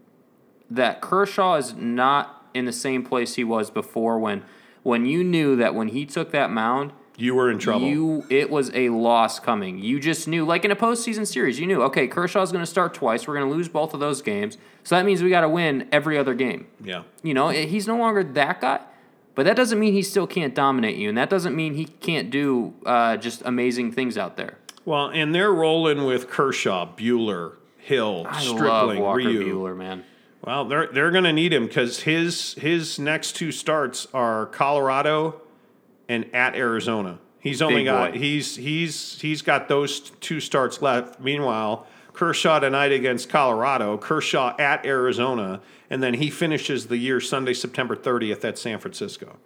that Kershaw is not in the same place he was before when when you knew that when he took that mound, you were in trouble. You it was a loss coming. You just knew, like in a postseason series, you knew, okay, Kershaw's going to start twice. We're going to lose both of those games. So that means we got to win every other game. Yeah. You know, he's no longer that guy. But that doesn't mean he still can't dominate you, and that doesn't mean he can't do uh, just amazing things out there. Well, and they're rolling with Kershaw, Buehler, Hill, I Stripling, love Walker Ryu. Buehler, man. Well, they're they're going to need him because his his next two starts are Colorado and at Arizona. He's only Big got boy. he's he's he's got those two starts left. Meanwhile, Kershaw tonight against Colorado, Kershaw at Arizona, and then he finishes the year Sunday, September thirtieth at San Francisco.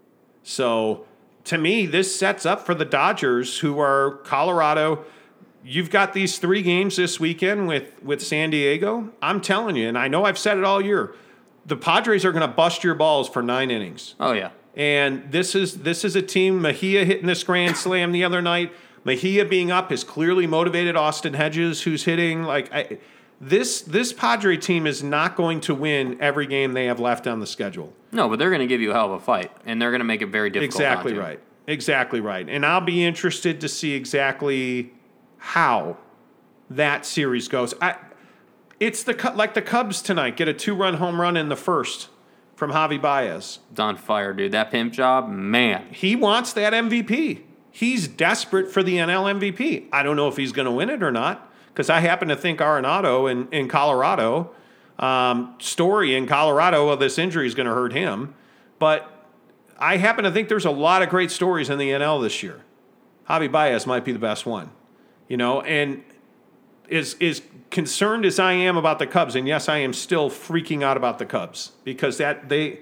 So, to me, this sets up for the Dodgers, who are Colorado. You've got these three games this weekend with, with San Diego. I'm telling you, and I know I've said it all year, the Padres are going to bust your balls for nine innings. Oh, yeah. And this is this is a team, Mejia hitting this grand slam the other night. Mejia being up has clearly motivated Austin Hedges, who's hitting. Like I, this this Padre team is not going to win every game they have left on the schedule. No, but they're going to give you a hell of a fight, and they're going to make it very difficult. Exactly not to. right. Exactly right. And I'll be interested to see exactly how that series goes. I, it's the like the Cubs tonight. Get a two-run home run in the first from Javi Baez. It's on fire, dude. That pimp job, man. He wants that M V P. He's desperate for the N L M V P. I don't know if he's going to win it or not, because I happen to think Arenado in, in Colorado, um, Story in Colorado, well, this injury is going to hurt him. But I happen to think there's a lot of great stories in the N L this year. Javi Baez might be the best one. You know, and as, as concerned as I am about the Cubs, and yes, I am still freaking out about the Cubs, because that they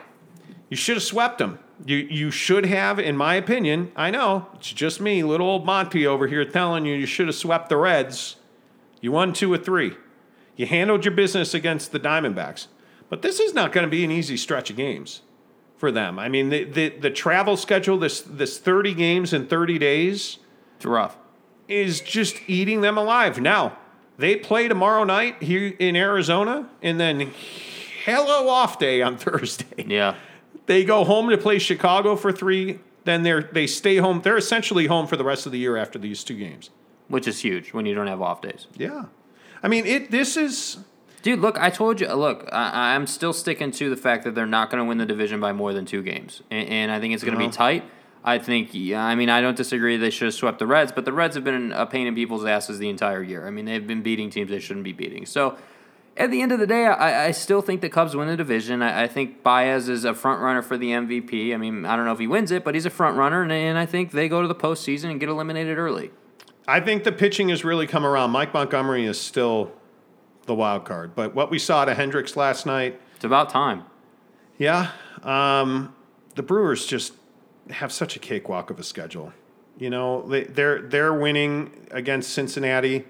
you should have swept them. You you should have, in my opinion, I know, it's just me, little old Monty over here telling you you should have swept the Reds. You won two or three. You handled your business against the Diamondbacks. But this is not going to be an easy stretch of games for them. I mean, the the, the travel schedule, this this thirty games in thirty days, it's rough, is just eating them alive. Now, they play tomorrow night here in Arizona, and then hello off day on Thursday. Yeah. They go home to play Chicago for three. Then they they stay home. They're essentially home for the rest of the year after these two games, which is huge when you don't have off days. Yeah, I mean it. This is, dude. Look, I told you. Look, I, I'm still sticking to the fact that they're not going to win the division by more than two games, and, and I think it's going to No. be tight. I think. Yeah, I mean, I don't disagree. They should have swept the Reds, but the Reds have been a pain in people's asses the entire year. I mean, they've been beating teams they shouldn't be beating. So. At the end of the day, I, I still think the Cubs win the division. I, I think Baez is a front runner for the M V P. I mean, I don't know if he wins it, but he's a front runner, and, and I think they go to the postseason and get eliminated early. I think the pitching has really come around. Mike Montgomery is still the wild card, but what we saw to Hendricks last night, it's about time. Yeah, um, the Brewers just have such a cakewalk of a schedule. You know, they, they're they're winning against Cincinnati.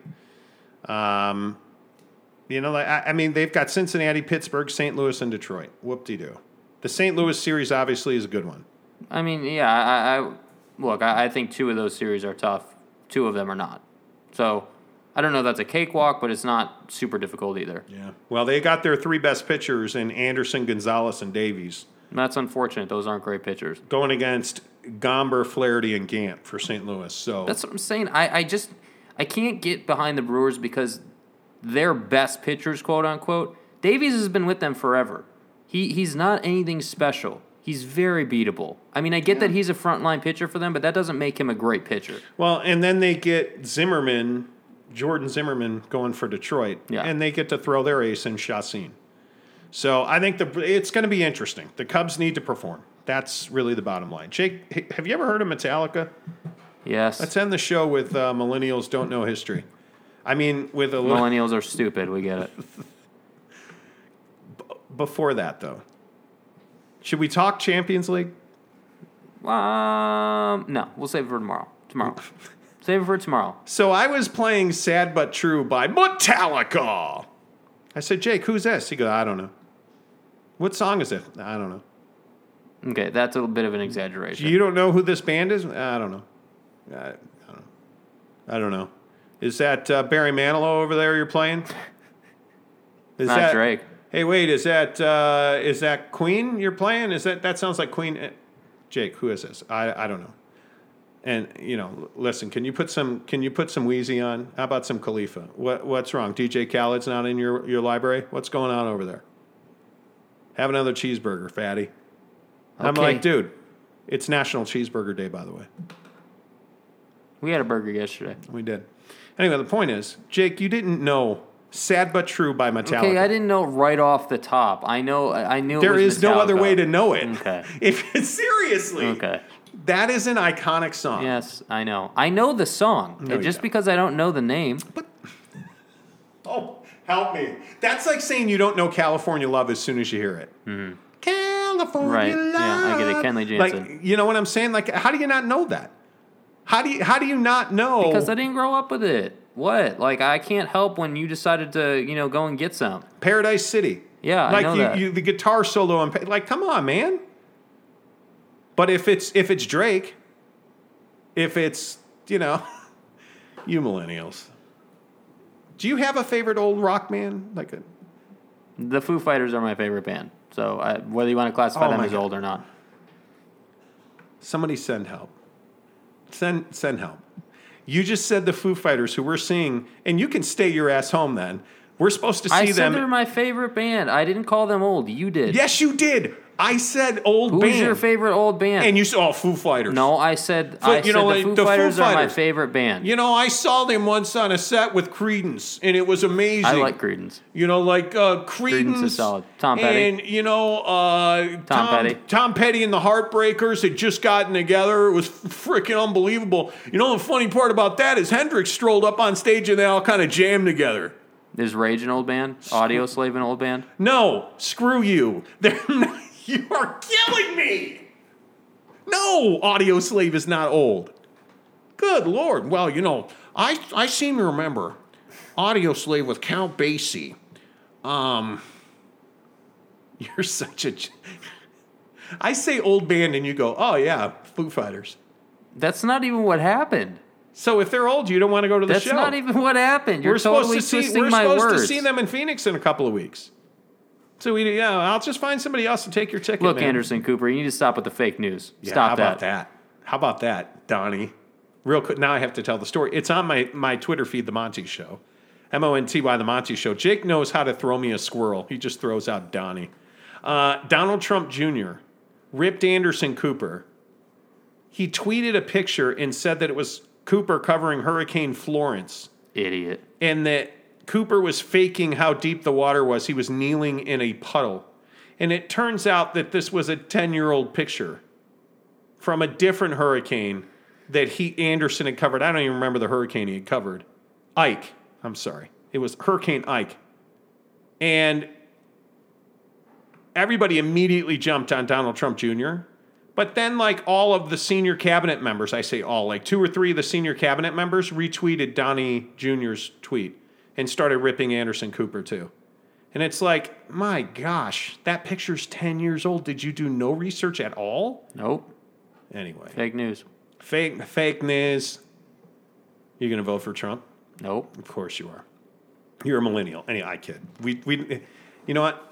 Um. You know, I, I mean, they've got Cincinnati, Pittsburgh, Saint Louis, and Detroit. Whoop-de-doo. The Saint Louis series obviously is a good one. I mean, yeah, I, I look, I, I think two of those series are tough. Two of them are not. So I don't know if that's a cakewalk, but it's not super difficult either. Yeah. Well, they got their three best pitchers in Anderson, Gonzalez, and Davies. And that's unfortunate. Those aren't great pitchers. Going against Gomber, Flaherty, and Gant for Saint Louis. So that's what I'm saying. I, I just I can't get behind the Brewers because their best pitchers, quote unquote. Davies has been with them forever. He he's not anything special. He's very beatable. I mean, I get Yeah. that he's a frontline pitcher for them, but that doesn't make him a great pitcher. Well, and then they get Zimmerman, Jordan Zimmerman going for Detroit, Yeah. and they get to throw their ace in Chacin. So I think the it's going to be interesting. The Cubs need to perform. That's really the bottom line. Jake, have you ever heard of Metallica? Yes. Let's end the show with uh, Millennials Don't Know History. I mean, with a little... Millennials are stupid. We get it. Before that, though, should we talk Champions League? Um, no, we'll save it for tomorrow. Tomorrow. Save it for tomorrow. So I was playing Sad But True by Metallica. I said, Jake, who's this? He goes, I don't know. What song is it? I don't know. Okay, that's a bit of an exaggeration. You don't know who this band is? I don't know. I, I don't know. I don't know. Is that uh, Barry Manilow over there you're playing? Is Not that, Drake. Hey, wait, is that uh, is that Queen you're playing? Is that that sounds like Queen? Jake, who is this? I I don't know. And you know, listen, can you put some can you put some Wheezy on? How about some Khalifa? What what's wrong? D J Khaled's not in your, your library? What's going on over there? Have another cheeseburger, fatty. Okay. I'm like, dude, it's National Cheeseburger Day, by the way. We had a burger yesterday. We did. Anyway, the point is, Jake, you didn't know Sad But True by Metallica. Okay, I didn't know right off the top. I know I knew there it was is no other Metallica. way to know it. Okay. If seriously. Okay. That is an iconic song. Yes, I know. I know the song. No, just you because I don't know the name. But oh, help me. That's like saying you don't know California Love as soon as you hear it. Mm-hmm. California Right. Love. Yeah, I get it. Kenley Jansen. Like, you know what I'm saying? Like, how do you not know that? How do you how do you not know? Because I didn't grow up with it. What? Like, I can't help when you decided to, you know, go and get some. Paradise City. Yeah, like I know you, that. you, the guitar solo and like, come on, man. But if it's if it's Drake, if it's you know, you millennials, do you have a favorite old rock man? Like a The Foo Fighters are my favorite band. So I, whether you want to classify Oh them my as God. old or not. somebody send help. Send send help. You just said the Foo Fighters, who we're seeing, and you can stay your ass home then. We're supposed to see I them. said they're my favorite band. I didn't call them old. You did. Yes, you did. I said old Who's band. your favorite old band? And you said, oh, Foo Fighters. No, I said Foo- I you said know, the like, Foo the Foo Fighters are my Fighters. favorite band. You know, I saw them once on a set with Creedence, and it was amazing. I like Creedence. You know, like uh, Creedence. Creedence is solid. Tom Petty. And, you know, uh, Tom, Petty. Tom Petty and the Heartbreakers had just gotten together. It was freaking unbelievable. You know, the funny part about that is Hendrix strolled up on stage and they all kind of jammed together. Is Rage an old band? Audio Slave an old band? No, screw you. They're not, you are killing me. No, Audio Slave is not old. Good Lord. Well, you know, I I seem to remember Audio Slave with Count Basie. Um, you're such a... j- I say old band and you go, oh yeah, Foo Fighters. That's not even what happened. So if they're old, you don't want to go to the That's show. not even what happened. You're we're totally supposed to see. twisting We're my supposed words. to see them in Phoenix in a couple of weeks. So we, yeah, I'll just find somebody else to take your ticket. Look, man. Anderson Cooper, you need to stop with the fake news. Yeah, stop how that. about that? How about that, Donnie? Real quick. Now I have to tell the story. It's on my my Twitter feed, The Monty Show, M O N T Y, The Monty Show. Jake knows how to throw me a squirrel. He just throws out Donnie. Uh, Donald Trump Junior ripped Anderson Cooper. He tweeted a picture and said that it was Cooper covering Hurricane Florence. Idiot. And that Cooper was faking how deep the water was. He was kneeling in a puddle. And it turns out that this was a ten-year-old picture from a different hurricane that he Anderson had covered. I don't even remember the hurricane he had covered. Ike. I'm sorry. It was Hurricane Ike. And everybody immediately jumped on Donald Trump Junior But then, like, all of the senior cabinet members, I say all, like two or three of the senior cabinet members retweeted Donnie Junior's tweet and started ripping Anderson Cooper, too. And it's like, my gosh, that picture's ten years old. Did you do no research at all? Nope. Anyway. Fake news. Fake, fake news. You going to vote for Trump? Nope. Of course you are. You're a millennial. Anyway, I kid. We, we, you know what?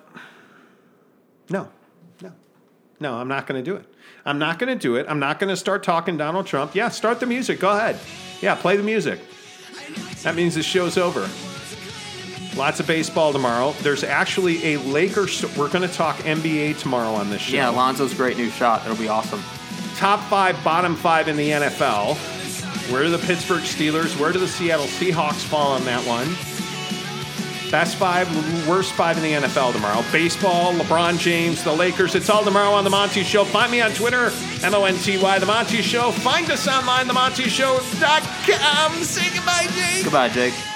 No. No. No, I'm not going to do it. I'm not going to do it. I'm not going to start talking Donald Trump. Yeah, start the music. Go ahead. Yeah, play the music. That means the show's over. Lots of baseball tomorrow. There's actually a Lakers. We're going to talk N B A tomorrow on this show. Yeah, Alonzo's great new shot. It'll be awesome. Top five, bottom five in the N F L. Where do the Pittsburgh Steelers, where do the Seattle Seahawks fall on that one? Best five, worst five in the N F L tomorrow. Baseball, LeBron James, the Lakers. It's all tomorrow on The Monty Show. Find me on Twitter, M O N T Y, The Monty Show. Find us online, the monty show dot com. Say goodbye, Jake. Goodbye, Jake.